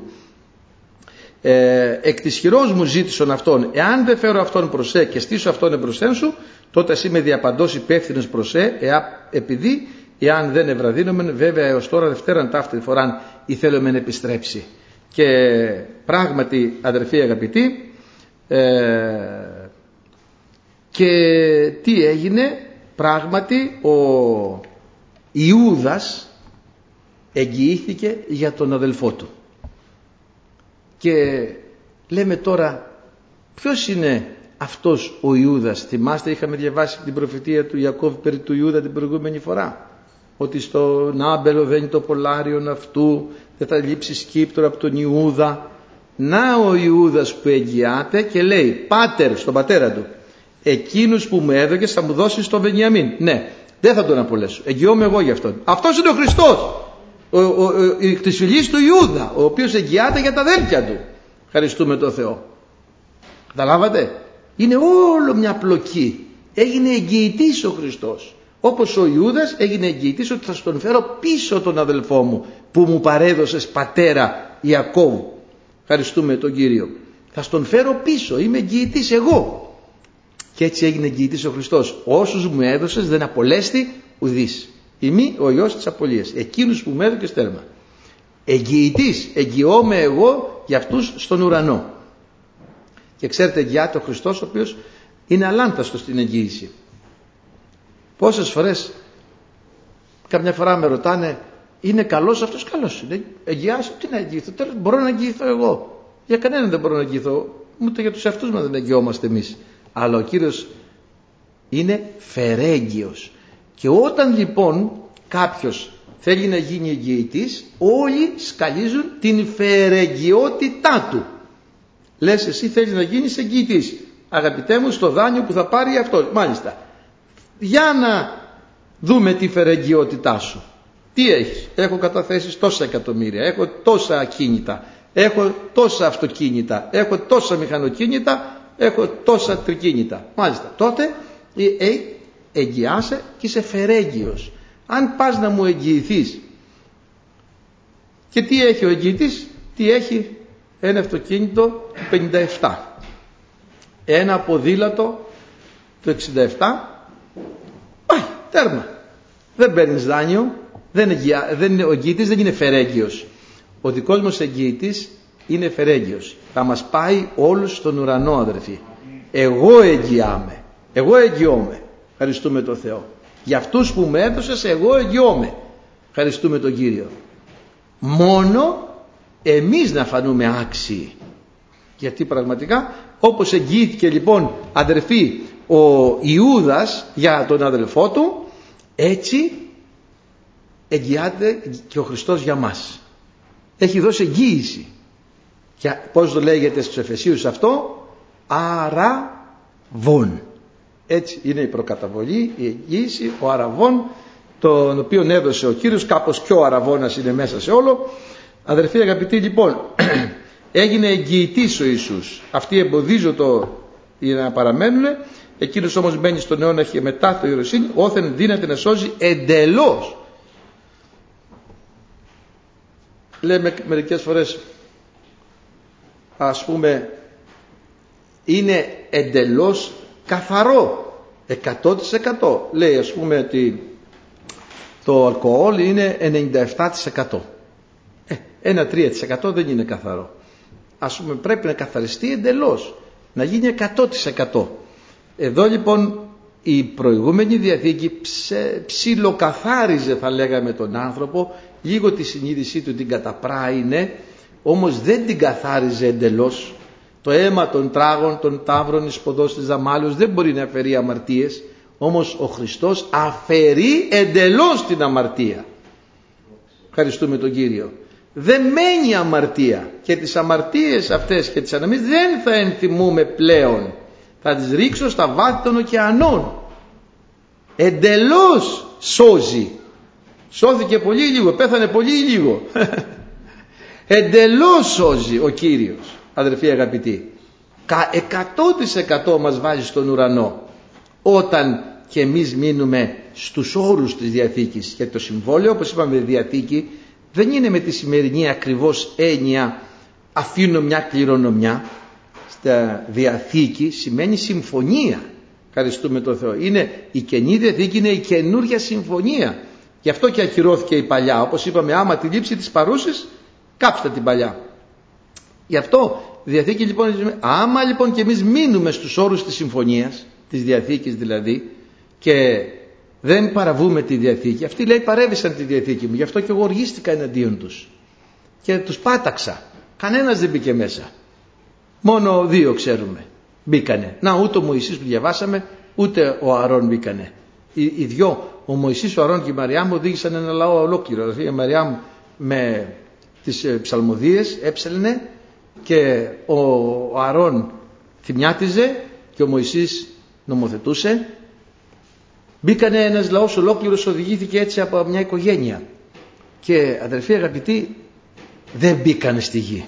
Ε, εκ της χειρός μου ζήτησον αυτόν. Εάν δεν φέρω αυτόν προς σε και στήσω αυτόν εμπροσθέν σου, τότε εσύ με διαπαντός υπεύθυνος προς σε, εά, επειδή εάν δεν ευραδύνομεν, βέβαια έως τώρα δευτέραν ταύτη φοράν ήθελομεν επιστρέψει. Και πράγματι, αδερφοί αγαπητοί, Ε, και τι έγινε? Πράγματι ο Ιούδας εγγυήθηκε για τον αδελφό του. Και λέμε τώρα, ποιος είναι αυτός ο Ιούδας? Θυμάστε, είχαμε διαβάσει την προφητεία του Ιακώβ περί του Ιούδα την προηγούμενη φορά. ότι στον άμπελο βαίνει το πολάριον αυτού, δεν θα λείψει σκύπτρο από τον Ιούδα. Να ο Ιούδας που εγγυάται και λέει, πάτερ, στον πατέρα του, εκείνους που μου έδωκες θα μου δώσεις τον Βενιαμίν. Ναι, δεν θα τον απολέσω, εγγυώμαι εγώ για αυτόν. Αυτός είναι ο Χριστός, ο, ο, ο, ο, της φυλής του Ιούδα, ο οποίος εγγυάται για τα αδέλφια του. Ευχαριστούμε τον Θεό. Καταλάβατε, είναι όλο μια πλοκή. Έγινε εγγυητής ο Χριστός, όπως ο Ιούδας έγινε εγγυητής ότι θα στον φέρω πίσω τον αδελφό μου που μου παρέδωσες πατέρα Ιακώβου. Ευχαριστούμε τον Κύριο. Θα στον φέρω πίσω, είμαι εγγυητής εγώ. Και έτσι έγινε εγγυητής ο Χριστός. Όσους μου έδωσες δεν απολέστη ουδής. Ημί ο Υιός της απολίας. Εκείνους που μου έδωκες τέρμα. Εγγυητής, εγγυώμαι εγώ για αυτούς στον ουρανό. Και ξέρετε, εγγυάται ο Χριστός, ο οποίος είναι αλάνταστος στην εγγύηση. Πόσες φορές, καμιά φορά με ρωτάνε, είναι καλός αυτός? Καλός είναι. Εγγυάσαι, τι να εγγυηθώ? Τέλος, μπορώ να εγγυηθώ εγώ. Για κανέναν δεν μπορώ να εγγυηθώ. Ούτε για τους εαυτούς μας δεν εγγυόμαστε εμείς. Αλλά ο Κύριος είναι φερέγγιος. Και όταν λοιπόν κάποιος θέλει να γίνει εγγυητής, όλοι σκαλίζουν την φερεγγιότητά του. Λες, εσύ θέλεις να γίνεις εγγυητής, αγαπητέ μου, στο δάνειο που θα πάρει αυτό. Μάλιστα, για να δούμε τη φερεγγιότητά σου. Τι έχεις? Έχω καταθέσεις τόσα εκατομμύρια, έχω τόσα ακίνητα, έχω τόσα αυτοκίνητα, έχω τόσα μηχανοκίνητα, έχω τόσα τρικίνητα. Μάλιστα, τότε ε, ε, εγγυάσαι και είσαι φερέγγιος. Αν πας να μου εγγυηθείς, και τι έχει ο εγγυητής? Τι έχει? Ένα αυτοκίνητο πενήντα επτά, ένα ποδήλατο το εξήντα επτά, πάει, τέρμα. Δεν παίρνεις δάνειο, δεν εγγυα, δεν είναι, ο εγγυητής δεν είναι φερέγγιος. Ο δικός μας εγγυητής είναι φερέγγιος. Θα μας πάει όλους στον ουρανό, αδερφοί. Εγώ εγγυάμαι, εγώ εγγυώμαι. Ευχαριστούμε τον Θεό. Για αυτούς που με έδωσες, εγώ εγγυώμαι. Ευχαριστούμε τον Κύριο. Μόνο εμείς να φανούμε άξιοι. Γιατί πραγματικά, όπως εγγυήθηκε λοιπόν, αδερφοί, ο Ιούδας για τον αδελφό του, έτσι εγγυάται και ο Χριστός για μας. Έχει δώσει εγγύηση. Και πώς το λέγεται στους Εφεσίους αυτό? Αραβών. Έτσι είναι η προκαταβολή, η εγγύηση, ο αραβών, τον οποίον έδωσε ο Κύριος. Κάπως πιο ο αραβώνας είναι μέσα σε όλο. Αδερφοί αγαπητοί, λοιπόν, έγινε εγγυητής ο Ιησούς. Αυτοί εμποδίζονται για να παραμένουν. Εκείνος όμως μπαίνει στον αιώνα και μετά το ιεροσύνη, όθεν δύναται να σώζει εντελώς. Λέμε μερικές φορές, ας πούμε, είναι εντελώς καθαρό, εκατό τοις εκατό. Λέει, ας πούμε, ότι το αλκοόλ είναι ενενήντα επτά τοις εκατό. Ε, ένα τρία τοις εκατό δεν είναι καθαρό. Ας πούμε, πρέπει να καθαριστεί εντελώς, να γίνει εκατό τοις εκατό. Εδώ λοιπόν η προηγούμενη Διαθήκη ψε, ψιλοκαθάριζε, θα λέγαμε, τον άνθρωπο, λίγο τη συνείδησή του την καταπράινε, όμως δεν την καθάριζε εντελώς. Το αίμα των τράγων, των ταύρων εις ποδός της δαμάλους δεν μπορεί να αφαιρεί αμαρτίες, όμως ο Χριστός αφαιρεί εντελώς την αμαρτία. Ευχαριστούμε τον Κύριο. Δεν μένει αμαρτία, και τις αμαρτίες αυτές και τις αναμνήσεις δεν θα ενθυμούμε πλέον. Θα τις ρίξω στα βάθη των ωκεανών. Εντελώς σώζει. Σώθηκε πολύ λίγο, πέθανε πολύ λίγο. Εντελώς σώζει ο Κύριος, αδερφοί αγαπητοί. εκατό τοις εκατό μας βάζει στον ουρανό, όταν και εμείς μείνουμε στους όρους της Διαθήκης. Γιατί το συμβόλαιο, όπως είπαμε, Διαθήκη δεν είναι με τη σημερινή ακριβώς έννοια αφήνω μια κληρονομιά. Στα Διαθήκη σημαίνει συμφωνία. Ευχαριστούμε τον Θεό. Είναι η Καινή Διαθήκη, είναι η καινούργια συμφωνία. Γι' αυτό και ακυρώθηκε η παλιά. Όπως είπαμε, άμα τη λήψη της παρούσης, κάψτε την παλιά. Γι' αυτό η Διαθήκη λοιπόν, άμα λοιπόν και εμείς μείνουμε στους όρους της συμφωνίας, της Διαθήκης δηλαδή, και δεν παραβούμε τη Διαθήκη, αυτοί λέει παρέβησαν τη Διαθήκη μου, γι' αυτό και εγώ οργίστηκα εναντίον τους και τους πάταξα. Κανένας δεν μπήκε μέσα. Μόνο δύο ξέρουμε μπήκανε. Να, ούτε ο Μωυσής που διαβάσαμε, ούτε ο Αρών μπήκανε. οι, οι δυο, ο Μωυσής, ο Αρών και η Μαριάμ, οδήγησαν ένα λαό ολόκληρο. Δηλαδή η Μαριάμ με τις ε, ψαλμοδίες έψελνε και ο, ο Αρών θυμιάτιζε και ο Μωυσής νομοθετούσε. Μπήκανε ένας λαός ολόκληρος, οδηγήθηκε έτσι από μια οικογένεια. Και αδερφοί αγαπητοί, δεν μπήκανε στη γη.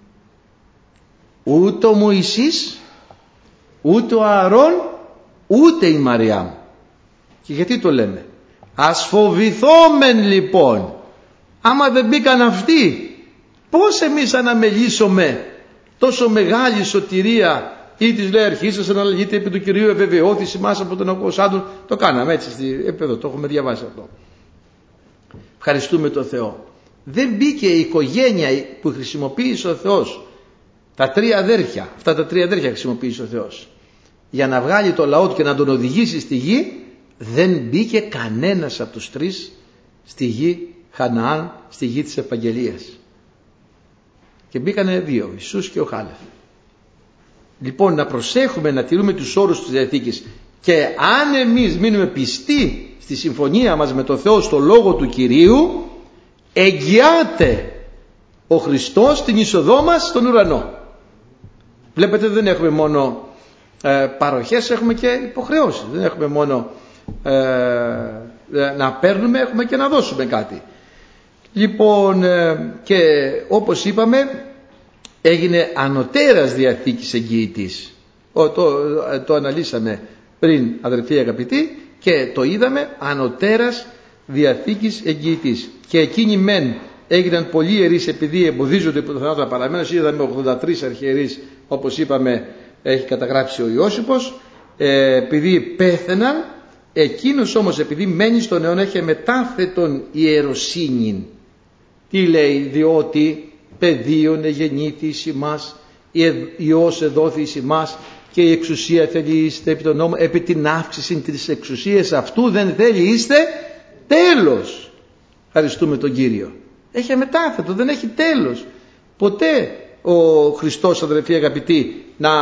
Ούτε ο Μωυσής, ούτε ο Αρών, ούτε η Μαριάμ. Και γιατί το λέμε? Ας φοβηθόμεν λοιπόν. Άμα δεν μπήκαν αυτοί, πώς εμείς αναμελήσουμε τόσο μεγάλη σωτηρία? Ή της λέει αρχίσας αναλλαγείται επί του Κυρίου ευεβαιώθηση μας από τον Ακοσάντων. Το κάναμε έτσι στη επίπεδο, το έχουμε διαβάσει αυτό. Ευχαριστούμε τον Θεό. Δεν μπήκε η οικογένεια που χρησιμοποίησε ο Θεός, τα τρία αδέρφια, αυτά τα τρία αδέρφια χρησιμοποίησε ο Θεός για να βγάλει το λαό του και να τον οδηγήσει στη γη. Δεν μπήκε κανένας από τους τρεις στη γη Χαναάν, στη γη της Επαγγελίας. Και μπήκανε δύο, ο Ιησούς και ο Χάλεφ. Λοιπόν, να προσέχουμε να τηρούμε τους όρους της Διαθήκης, και αν εμείς μείνουμε πιστοί στη συμφωνία μας με τον Θεό, στο λόγο του Κυρίου, εγγυάται ο Χριστός την είσοδό μας στον ουρανό. Βλέπετε, δεν έχουμε μόνο ε, παροχές, έχουμε και υποχρεώσεις. Δεν έχουμε μόνο ε, ε, να παίρνουμε, έχουμε και να δώσουμε κάτι. Λοιπόν, ε, και όπως είπαμε, έγινε ανωτέρας Διαθήκης εγγυητής. Το, το, το αναλύσαμε πριν, αδερφοί αγαπητοί, και το είδαμε, ανωτέρας Διαθήκης εγγυητής. Και εκείνοι μεν έγιναν πολλοί ιερείς επειδή εμποδίζονται από το θανάτου παραμένως. Είδαμε ογδόντα τρεις αρχιερείς, όπως είπαμε, έχει καταγράψει ο Ιώσυπος, ε, επειδή πέθαιναν. Εκείνος όμως, επειδή μένει στον αιώνα, έχει μετάθετον ιεροσύνην. Τι λέει? Διότι παιδίον εγεννήθη εις ημάς, Υιός εδόθη εις ημάς, και η εξουσία θέλει είστε επί τον νόμο, επί την αύξηση της εξουσίας αυτού δεν θέλει είστε τέλος. Ευχαριστούμε τον Κύριο. Έχει αμετάθετο, δεν έχει τέλος. Ποτέ ο Χριστός, αδερφοί αγαπητοί, να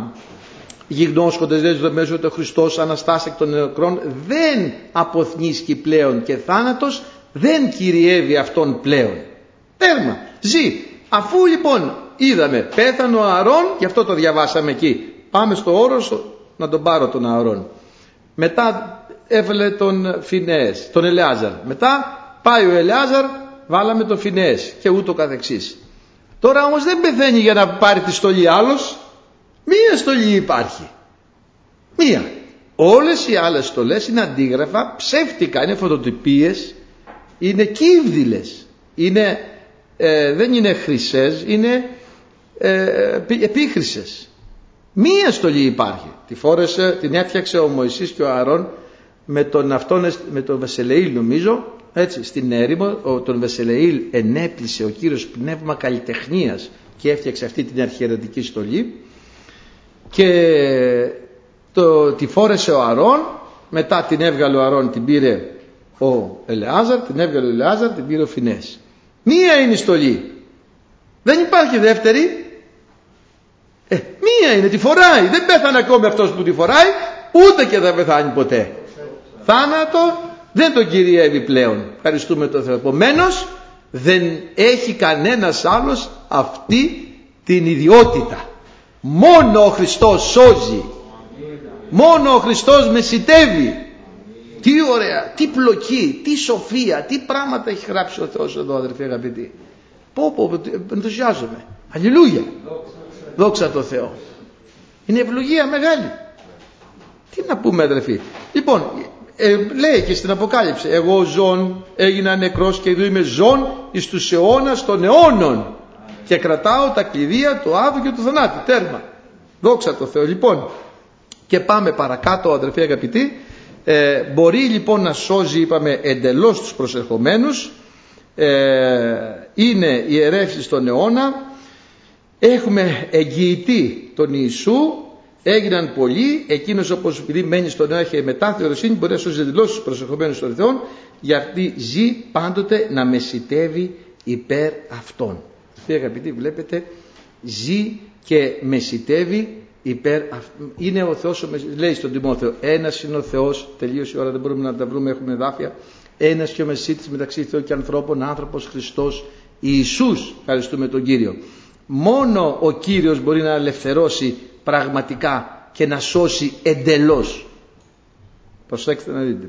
γιγνώσκοντες δεν δεδομένως ότι ο Χριστός αναστάσει εκ των νεκρών, δεν αποθνίσκει πλέον, και θάνατος δεν κυριεύει αυτόν πλέον. Τέρμα, ζει. Αφού λοιπόν είδαμε πέθανε ο Ααρών, γι' αυτό το διαβάσαμε εκεί. Πάμε στο όρος να τον πάρω τον Ααρών. Μετά έβαλε τον Φινεές, τον Ελεάζαρ. Μετά πάει ο Ελεάζαρ, βάλαμε τον Φινεές και ούτω καθεξής. Τώρα όμως δεν πεθαίνει για να πάρει τη στολή άλλος. Μία στολή υπάρχει. Μία. Όλες οι άλλες στολές είναι αντίγραφα, ψεύτικα, είναι φωτοτυπίες, είναι κύβδηλες, είναι, ε, δεν είναι χρυσές, είναι ε, επίχρυσες. Μία στολή υπάρχει. Τη φόρεσε, την έφτιαξε ο Μωυσής και ο Ααρών με τον, αυτόν, με τον Βεσελεήλ, νομίζω, έτσι, στην έρημο. Ο, τον Βεσελεήλ ενέπλησε ο Κύριος πνεύμα καλλιτεχνίας και έφτιαξε αυτή την αρχιερετική στολή, και το, τη φόρεσε ο Ααρών. Μετά την έβγαλε ο Ααρών, την πήρε ο Ελεάζαρ, την έβγαλε ο Ελεάζαρ, την πήρε ο Φινές. Μία είναι η στολή, δεν υπάρχει δεύτερη. Ε, μία είναι, τη φοράει. Δεν πέθανε ακόμη αυτός που τη φοράει, ούτε και θα πεθάνει ποτέ. Θάνατο δεν τον κυριεύει πλέον. Ευχαριστούμε τον Θεό. Επομένως δεν έχει κανένας άλλος αυτή την ιδιότητα. Μόνο ο Χριστός σώζει. Μόνο ο Χριστός μεσιτεύει. Τι ωραία, τι πλοκή, τι σοφία, τι πράγματα έχει γράψει ο Θεός εδώ, αδερφοί αγαπητοί. Πω πω, ενθουσιάζομαι. Αλληλούια. Δόξα τω Θεώ. Είναι ευλογία μεγάλη. Τι να πούμε, αδερφοί? Λοιπόν, ε, λέει και στην Αποκάλυψη, εγώ ζών έγινα νεκρός και εδώ είμαι ζών εις τους αιώνας των αιώνων και κρατάω τα κλειδία του άδου και του θανάτου. Τέρμα. Δόξα τω Θεώ. Λοιπόν, και πάμε παρακάτω, αδερφοί αγαπητοί. Ε, μπορεί λοιπόν να σώζει, είπαμε, εντελώς τους προσερχομένους. Ε, είναι ιερεύσεις στον αιώνα. Έχουμε εγγυητή τον Ιησού. Έγιναν πολλοί. Εκείνος, όπως επειδή μένει στον αιώνα, έχει μετά θεωροσύνη, μπορεί να σώζει εντελώς τους προσερχομένους των Θεών, γιατί ζει πάντοτε να μεσιτεύει υπέρ αυτών. Αγαπητοί, βλέπετε, ζει και μεσιτεύει υπέρ, είναι ο Θεός, λέει στον Τιμόθεο, ένας είναι ο Θεός, τελείωσε η ώρα, δεν μπορούμε να τα βρούμε, έχουμε εδάφια, ένας και ο μεσίτης μεταξύ Θεού και ανθρώπων, άνθρωπος Χριστός Ιησούς. Ευχαριστούμε τον Κύριο. Μόνο ο Κύριος μπορεί να ελευθερώσει πραγματικά και να σώσει εντελώς. Προσέξτε να δείτε.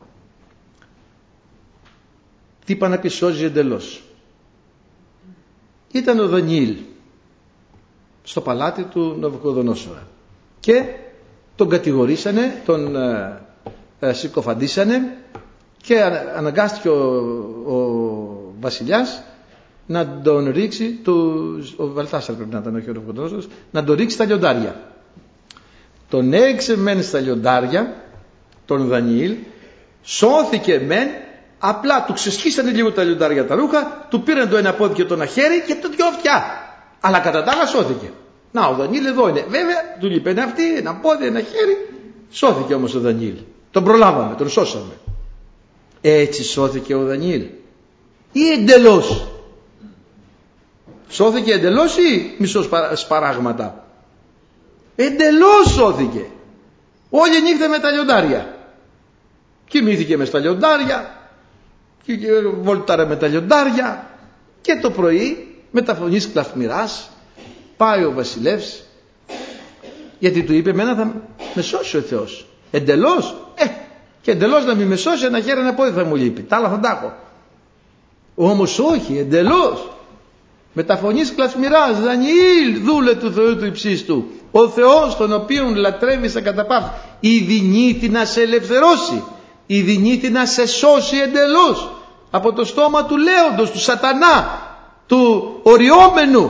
Τι είπα να πει σώζει εντελώς? Ήταν ο Δανιήλ στο παλάτι του Ναβουκοδονόσορα και τον κατηγορήσανε, τον ε, ε, συκοφαντήσανε και αναγκάστηκε ο, ο βασιλιάς να τον ρίξει, του, ο Βαλτάσαρ πρέπει να ήταν, όχι ο Ναβουκοδονόσορας, να τον ρίξει στα λιοντάρια. Τον έριξε μεν στα λιοντάρια, τον Δανιήλ, σώθηκε μεν, απλά του ξεσχίσανε λίγο τα λιοντάρια τα ρούχα, του πήραν το ένα πόδι και το ένα χέρι και το δυο αυτιά. Αλλά κατά τα άλλα σώθηκε. Να, ο Δανιήλ εδώ είναι. Βέβαια, του λείπει ένα αυτή, ένα πόδι, ένα χέρι. Σώθηκε όμως ο Δανιήλ. Τον προλάβαμε, τον σώσαμε. Έτσι σώθηκε ο Δανιήλ? Ή εντελώς? Σώθηκε εντελώς ή μισό σπαράγματα? Εντελώς σώθηκε. Όλη νύχτα με τα λιοντάρια. Κοιμήθηκε με στα λιοντάρια, και βολτάρε με τα λιοντάρια, και το πρωί με τα φωνής κλαθμυράς πάει ο βασιλεύς, γιατί του είπε εμένα θα με σώσει ο Θεός. Εντελώς? Ε, και εντελώς να μην με σώσει, ένα χέρι ένα πόδι θα μου λείπει, τα άλλα θα τα έχω. Όμως όχι, εντελώς. Με τα φωνής κλαθμυράς, Δανιήλ, δούλε του Θεού του υψίστου, ο Θεός τον οποίον λατρεύεις κατά παύση, ειδηνήθη να σε ελευθερώσει, ειδηνήθη να σε σώσει εντελώς από το στόμα του λέοντος, του σατανά, του οριόμενου.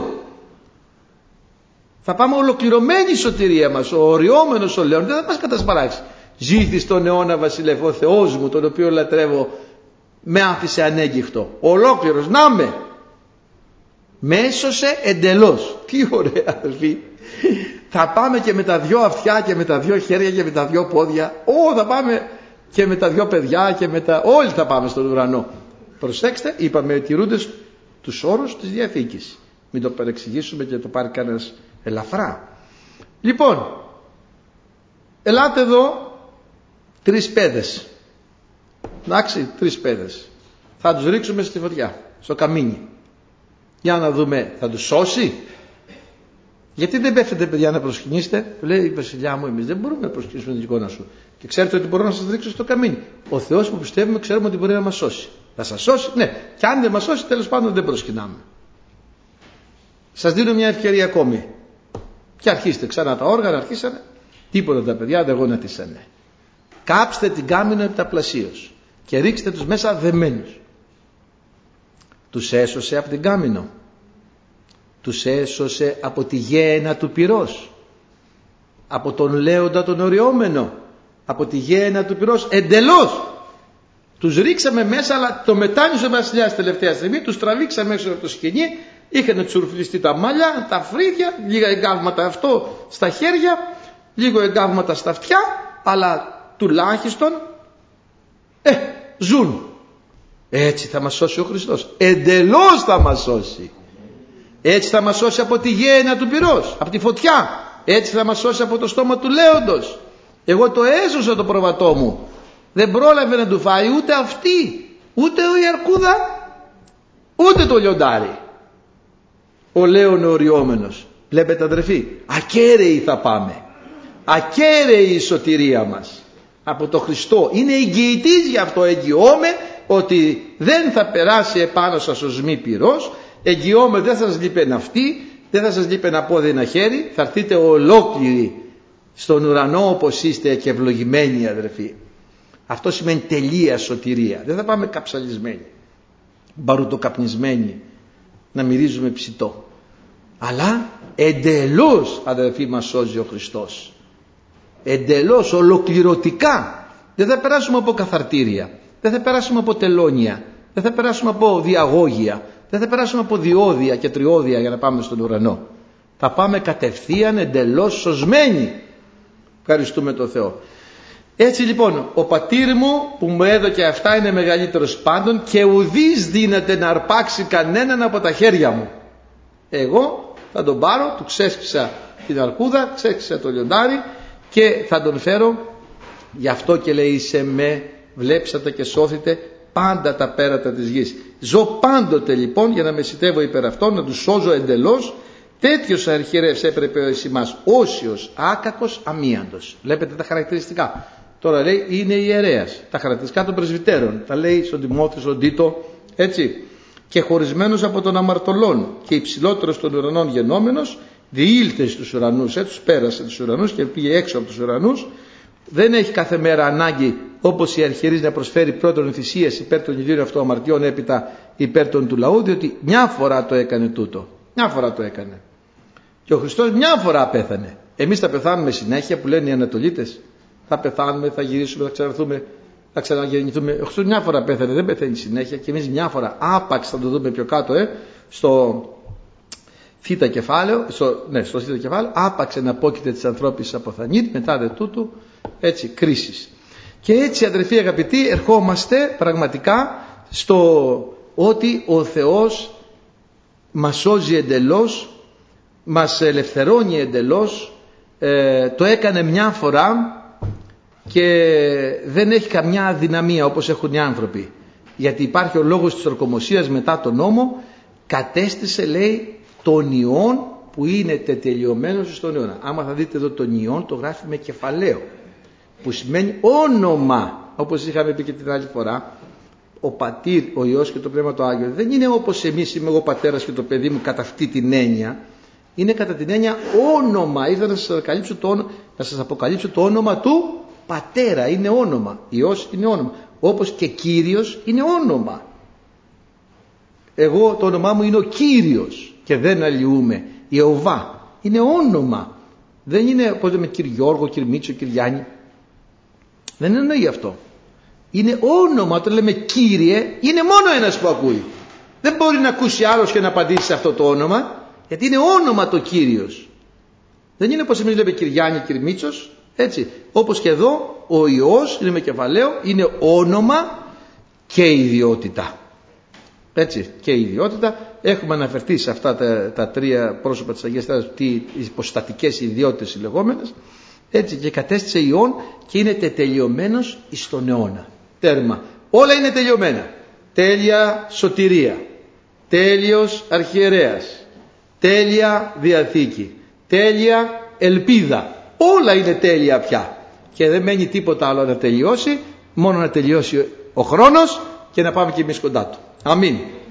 Θα πάμε ολοκληρωμένη η σωτηρία μας. Ο οριόμενος ο λέον δεν θα μας κατασπαράξει. Ζήθη στον αιώνα βασιλεύ, ο Θεός μου τον οποίο λατρεύω με άφησε ανέγκυχτο, ολόκληρος να με με έσωσε εντελώς. Τι ωραία αδελφοί. Θα πάμε και με τα δυο αυτιά και με τα δυο χέρια και με τα δυο πόδια. Ω, θα πάμε και με τα δυο παιδιά και με τα... όλοι θα πάμε στον ουρανό. Προσέξτε, είπαμε τηρούνται τους όρους της Διαθήκης. Μην το παρεξηγήσουμε και το πάρει κανένας ελαφρά. Λοιπόν, ελάτε εδώ τρεις πέδες. Εντάξει, τρεις πέδες. Θα τους ρίξουμε στη φωτιά, στο καμίνι. Για να δούμε, θα τους σώσει? Γιατί δεν πέφτετε παιδιά να προσκυνήσετε? Λέει η βασιλιά μου, εμείς δεν μπορούμε να προσκυνήσουμε την εικόνα σου. Και ξέρετε ότι μπορώ να σας ρίξω στο καμίνι. Ο Θεός που πιστεύουμε ξέρουμε ότι μπορεί να μας σώσει. Θα σας σώσει? Ναι. Και αν δεν μας σώσει, τέλος πάντων δεν προσκυνάμε. Σας δίνω μια ευκαιρία ακόμη. Και αρχίστε ξανά τα όργανα, αρχίσανε. Τίποτα τα παιδιά δεν γονατίσανε. Κάψτε την κάμινο επταπλασίως και ρίξτε τους μέσα δεμένους. Τους έσωσε από την κάμινο. Τους έσωσε από τη γέαινα του πυρός, από τον λέοντα τον οριόμενο, από τη γέαινα του πυρός εντελώς. Τους ρίξαμε μέσα, αλλά το μετάνιωσε ο βασιλιάς τελευταία στιγμή, τους τραβήξαμε έξω από το σκηνή, είχαν τσουρφλιστεί τα μαλλιά, τα φρύδια, λίγα εγκάβματα αυτό στα χέρια, λίγο εγκάβματα στα αυτιά, αλλά τουλάχιστον ε, ζουν. Έτσι θα μας σώσει ο Χριστός. Εντελώς θα μας σώσει. Έτσι θα μας σώσει από τη γέαινα του πυρός, από τη φωτιά. Έτσι θα μας σώσει από το στόμα του λέοντος. Εγώ το έσωσα το προβατό μου. Δεν πρόλαβε να του φάει ούτε αυτή, ούτε η αρκούδα, ούτε το λιοντάρι. Ο λέον ο οριόμενος. Βλέπετε αδερφοί, ακέραιοι θα πάμε. Ακέραιη η σωτηρία μας από το Χριστό. Είναι εγγυητής, γι' αυτό εγγυώμαι ότι δεν θα περάσει επάνω σας ο σμί πυρός. Εγγυώμαι δεν θα σας λείπει ένα αυτή, δεν θα σας λείπει ένα πόδι, ένα χέρι. Θα έρθείτε ολόκληροι στον ουρανό όπως είστε και ευλογημένοι αδερφοί. Αυτό σημαίνει τελεία σωτηρία. Δεν θα πάμε καψαλισμένοι, μπαρουτοκαπνισμένοι, να μυρίζουμε ψητό. Αλλά εντελώς αδερφοί μας σώζει ο Χριστός. Εντελώς, ολοκληρωτικά. Δεν θα περάσουμε από καθαρτήρια, δεν θα περάσουμε από τελώνια, δεν θα περάσουμε από διαγώγια, δεν θα περάσουμε από διόδια και τριώδια για να πάμε στον ουρανό. Θα πάμε κατευθείαν εντελώς σωσμένοι. Ευχαριστούμε τον Θεό. Έτσι λοιπόν, ο πατήρ μου που μου έδωκε αυτά είναι μεγαλύτερος πάντων και ουδής δύναται να αρπάξει κανέναν από τα χέρια μου. Εγώ θα τον πάρω, του ξέσπισα την αρκούδα, ξέξε το λιοντάρι και θα τον φέρω. Γι' αυτό και λέει σε με βλέψατε και σώθητε πάντα τα πέρατα της γης. Ζω πάντοτε λοιπόν για να μεσητεύω υπέρ αυτών, να τους σώζω εντελώς. Τέτοιος αρχιερεύς έπρεπε ο εις ημάς, όσιος, άκακος, αμίαντος. Βλέπετε τα χαρακτηριστικά. Τώρα λέει είναι ιερέας. Τα χαρακτηριστικά των πρεσβυτέρων. Τα λέει στον Τιμόθεο, στον Τίτο, έτσι. Και χωρισμένος από τον αμαρτωλών και υψηλότερος των ουρανών γενόμενος, διήλθε στους ουρανούς, έτσι, τους πέρασε τους ουρανούς και πήγε έξω από τους ουρανούς. Δεν έχει κάθε μέρα ανάγκη όπως η αρχιερείς να προσφέρει πρώτον θυσίες υπέρ των ιδίων αυτών αμαρτιών, έπειτα υπέρ των του λαού, διότι μια φορά το έκανε τούτο. Μια φορά το έκανε. Και ο Χριστός μια φορά πέθανε. Εμείς θα πεθάνουμε συνέχεια, που λένε οι Ανατολίτες. Θα πεθάνουμε, θα γυρίσουμε, θα ξαναρθούμε, θα ξαναγεννηθούμε. Ο Χριστός μια φορά πέθανε, δεν πεθαίνει συνέχεια. Και εμείς μια φορά, άπαξ, θα το δούμε πιο κάτω, ε, στο θήτα κεφάλαιο, στο, ναι, στο θήτα κεφάλαιο, άπαξ εναπόκειται της ανθρώπης αποθανήτ, μετά δε τούτου, έτσι, κρίσεις. Και έτσι, αδερφοί αγαπητοί, ερχόμαστε πραγματικά στο ότι ο Θεός μας σώζει εντελώς, μας ελευθερώνει εντελώς, ε, το έκανε μια φορά και δεν έχει καμιά αδυναμία όπως έχουν οι άνθρωποι. Γιατί υπάρχει ο λόγος της ορκομοσίας μετά τον νόμο, κατέστησε, λέει, τον ιόν που είναι τετελειωμένος στον αιώνα. Άμα θα δείτε εδώ τον ιόν, το γράφει με κεφαλαίο, που σημαίνει όνομα, όπως είχαμε πει και την άλλη φορά. Ο Πατήρ, ο Υιός και το Πνεύμα το Άγιο δεν είναι όπως εμείς, είμαι εγώ πατέρας και το παιδί μου, κατά αυτή την έννοια. Είναι κατά την έννοια όνομα. Ήρθα να σας αποκαλύψω το όνομα, να σας αποκαλύψω το όνομα του Πατέρα. Είναι όνομα. Υιός είναι όνομα. Όπως και Κύριος είναι όνομα. Εγώ το όνομά μου είναι ο Κύριος και δεν αλλοιούμε. Ιωβά είναι όνομα. Δεν είναι, πώς λέμε, κύριε Γιώργο, κύριε Μίτσο, κύριε Γιάννη. Δεν εννοεί αυτό. Είναι όνομα. Όταν λέμε Κύριε, είναι μόνο ένας που ακούει. Δεν μπορεί να ακούσει άλλος και να απαντήσει σε αυτό το όνομα, γιατί είναι όνομα το Κύριος. Δεν είναι όπως εμείς λέμε κύριε Γιάννη, κύριε Μίτσος, έτσι. Όπως και εδώ ο Υιός είναι με κεφαλαίο, είναι όνομα και ιδιότητα. Έτσι, και ιδιότητα. Έχουμε αναφερθεί σε αυτά τα, τα τρία πρόσωπα της Αγίας Τριάδας, τι υποστατικές ιδιότητες οι λεγόμενες. Έτσι, και κατέστησε Υιόν και είναι τετελειωμένος εις τον αιώνα. Τέρμα. Όλα είναι τελειωμένα. Τέλεια σωτηρία. Τέλειος αρχιερέας. Τέλεια Διαθήκη. Τέλεια ελπίδα. Όλα είναι τέλεια πια. Και δεν μένει τίποτα άλλο να τελειώσει. Μόνο να τελειώσει ο χρόνος και να πάμε και εμείς κοντά του. Αμήν.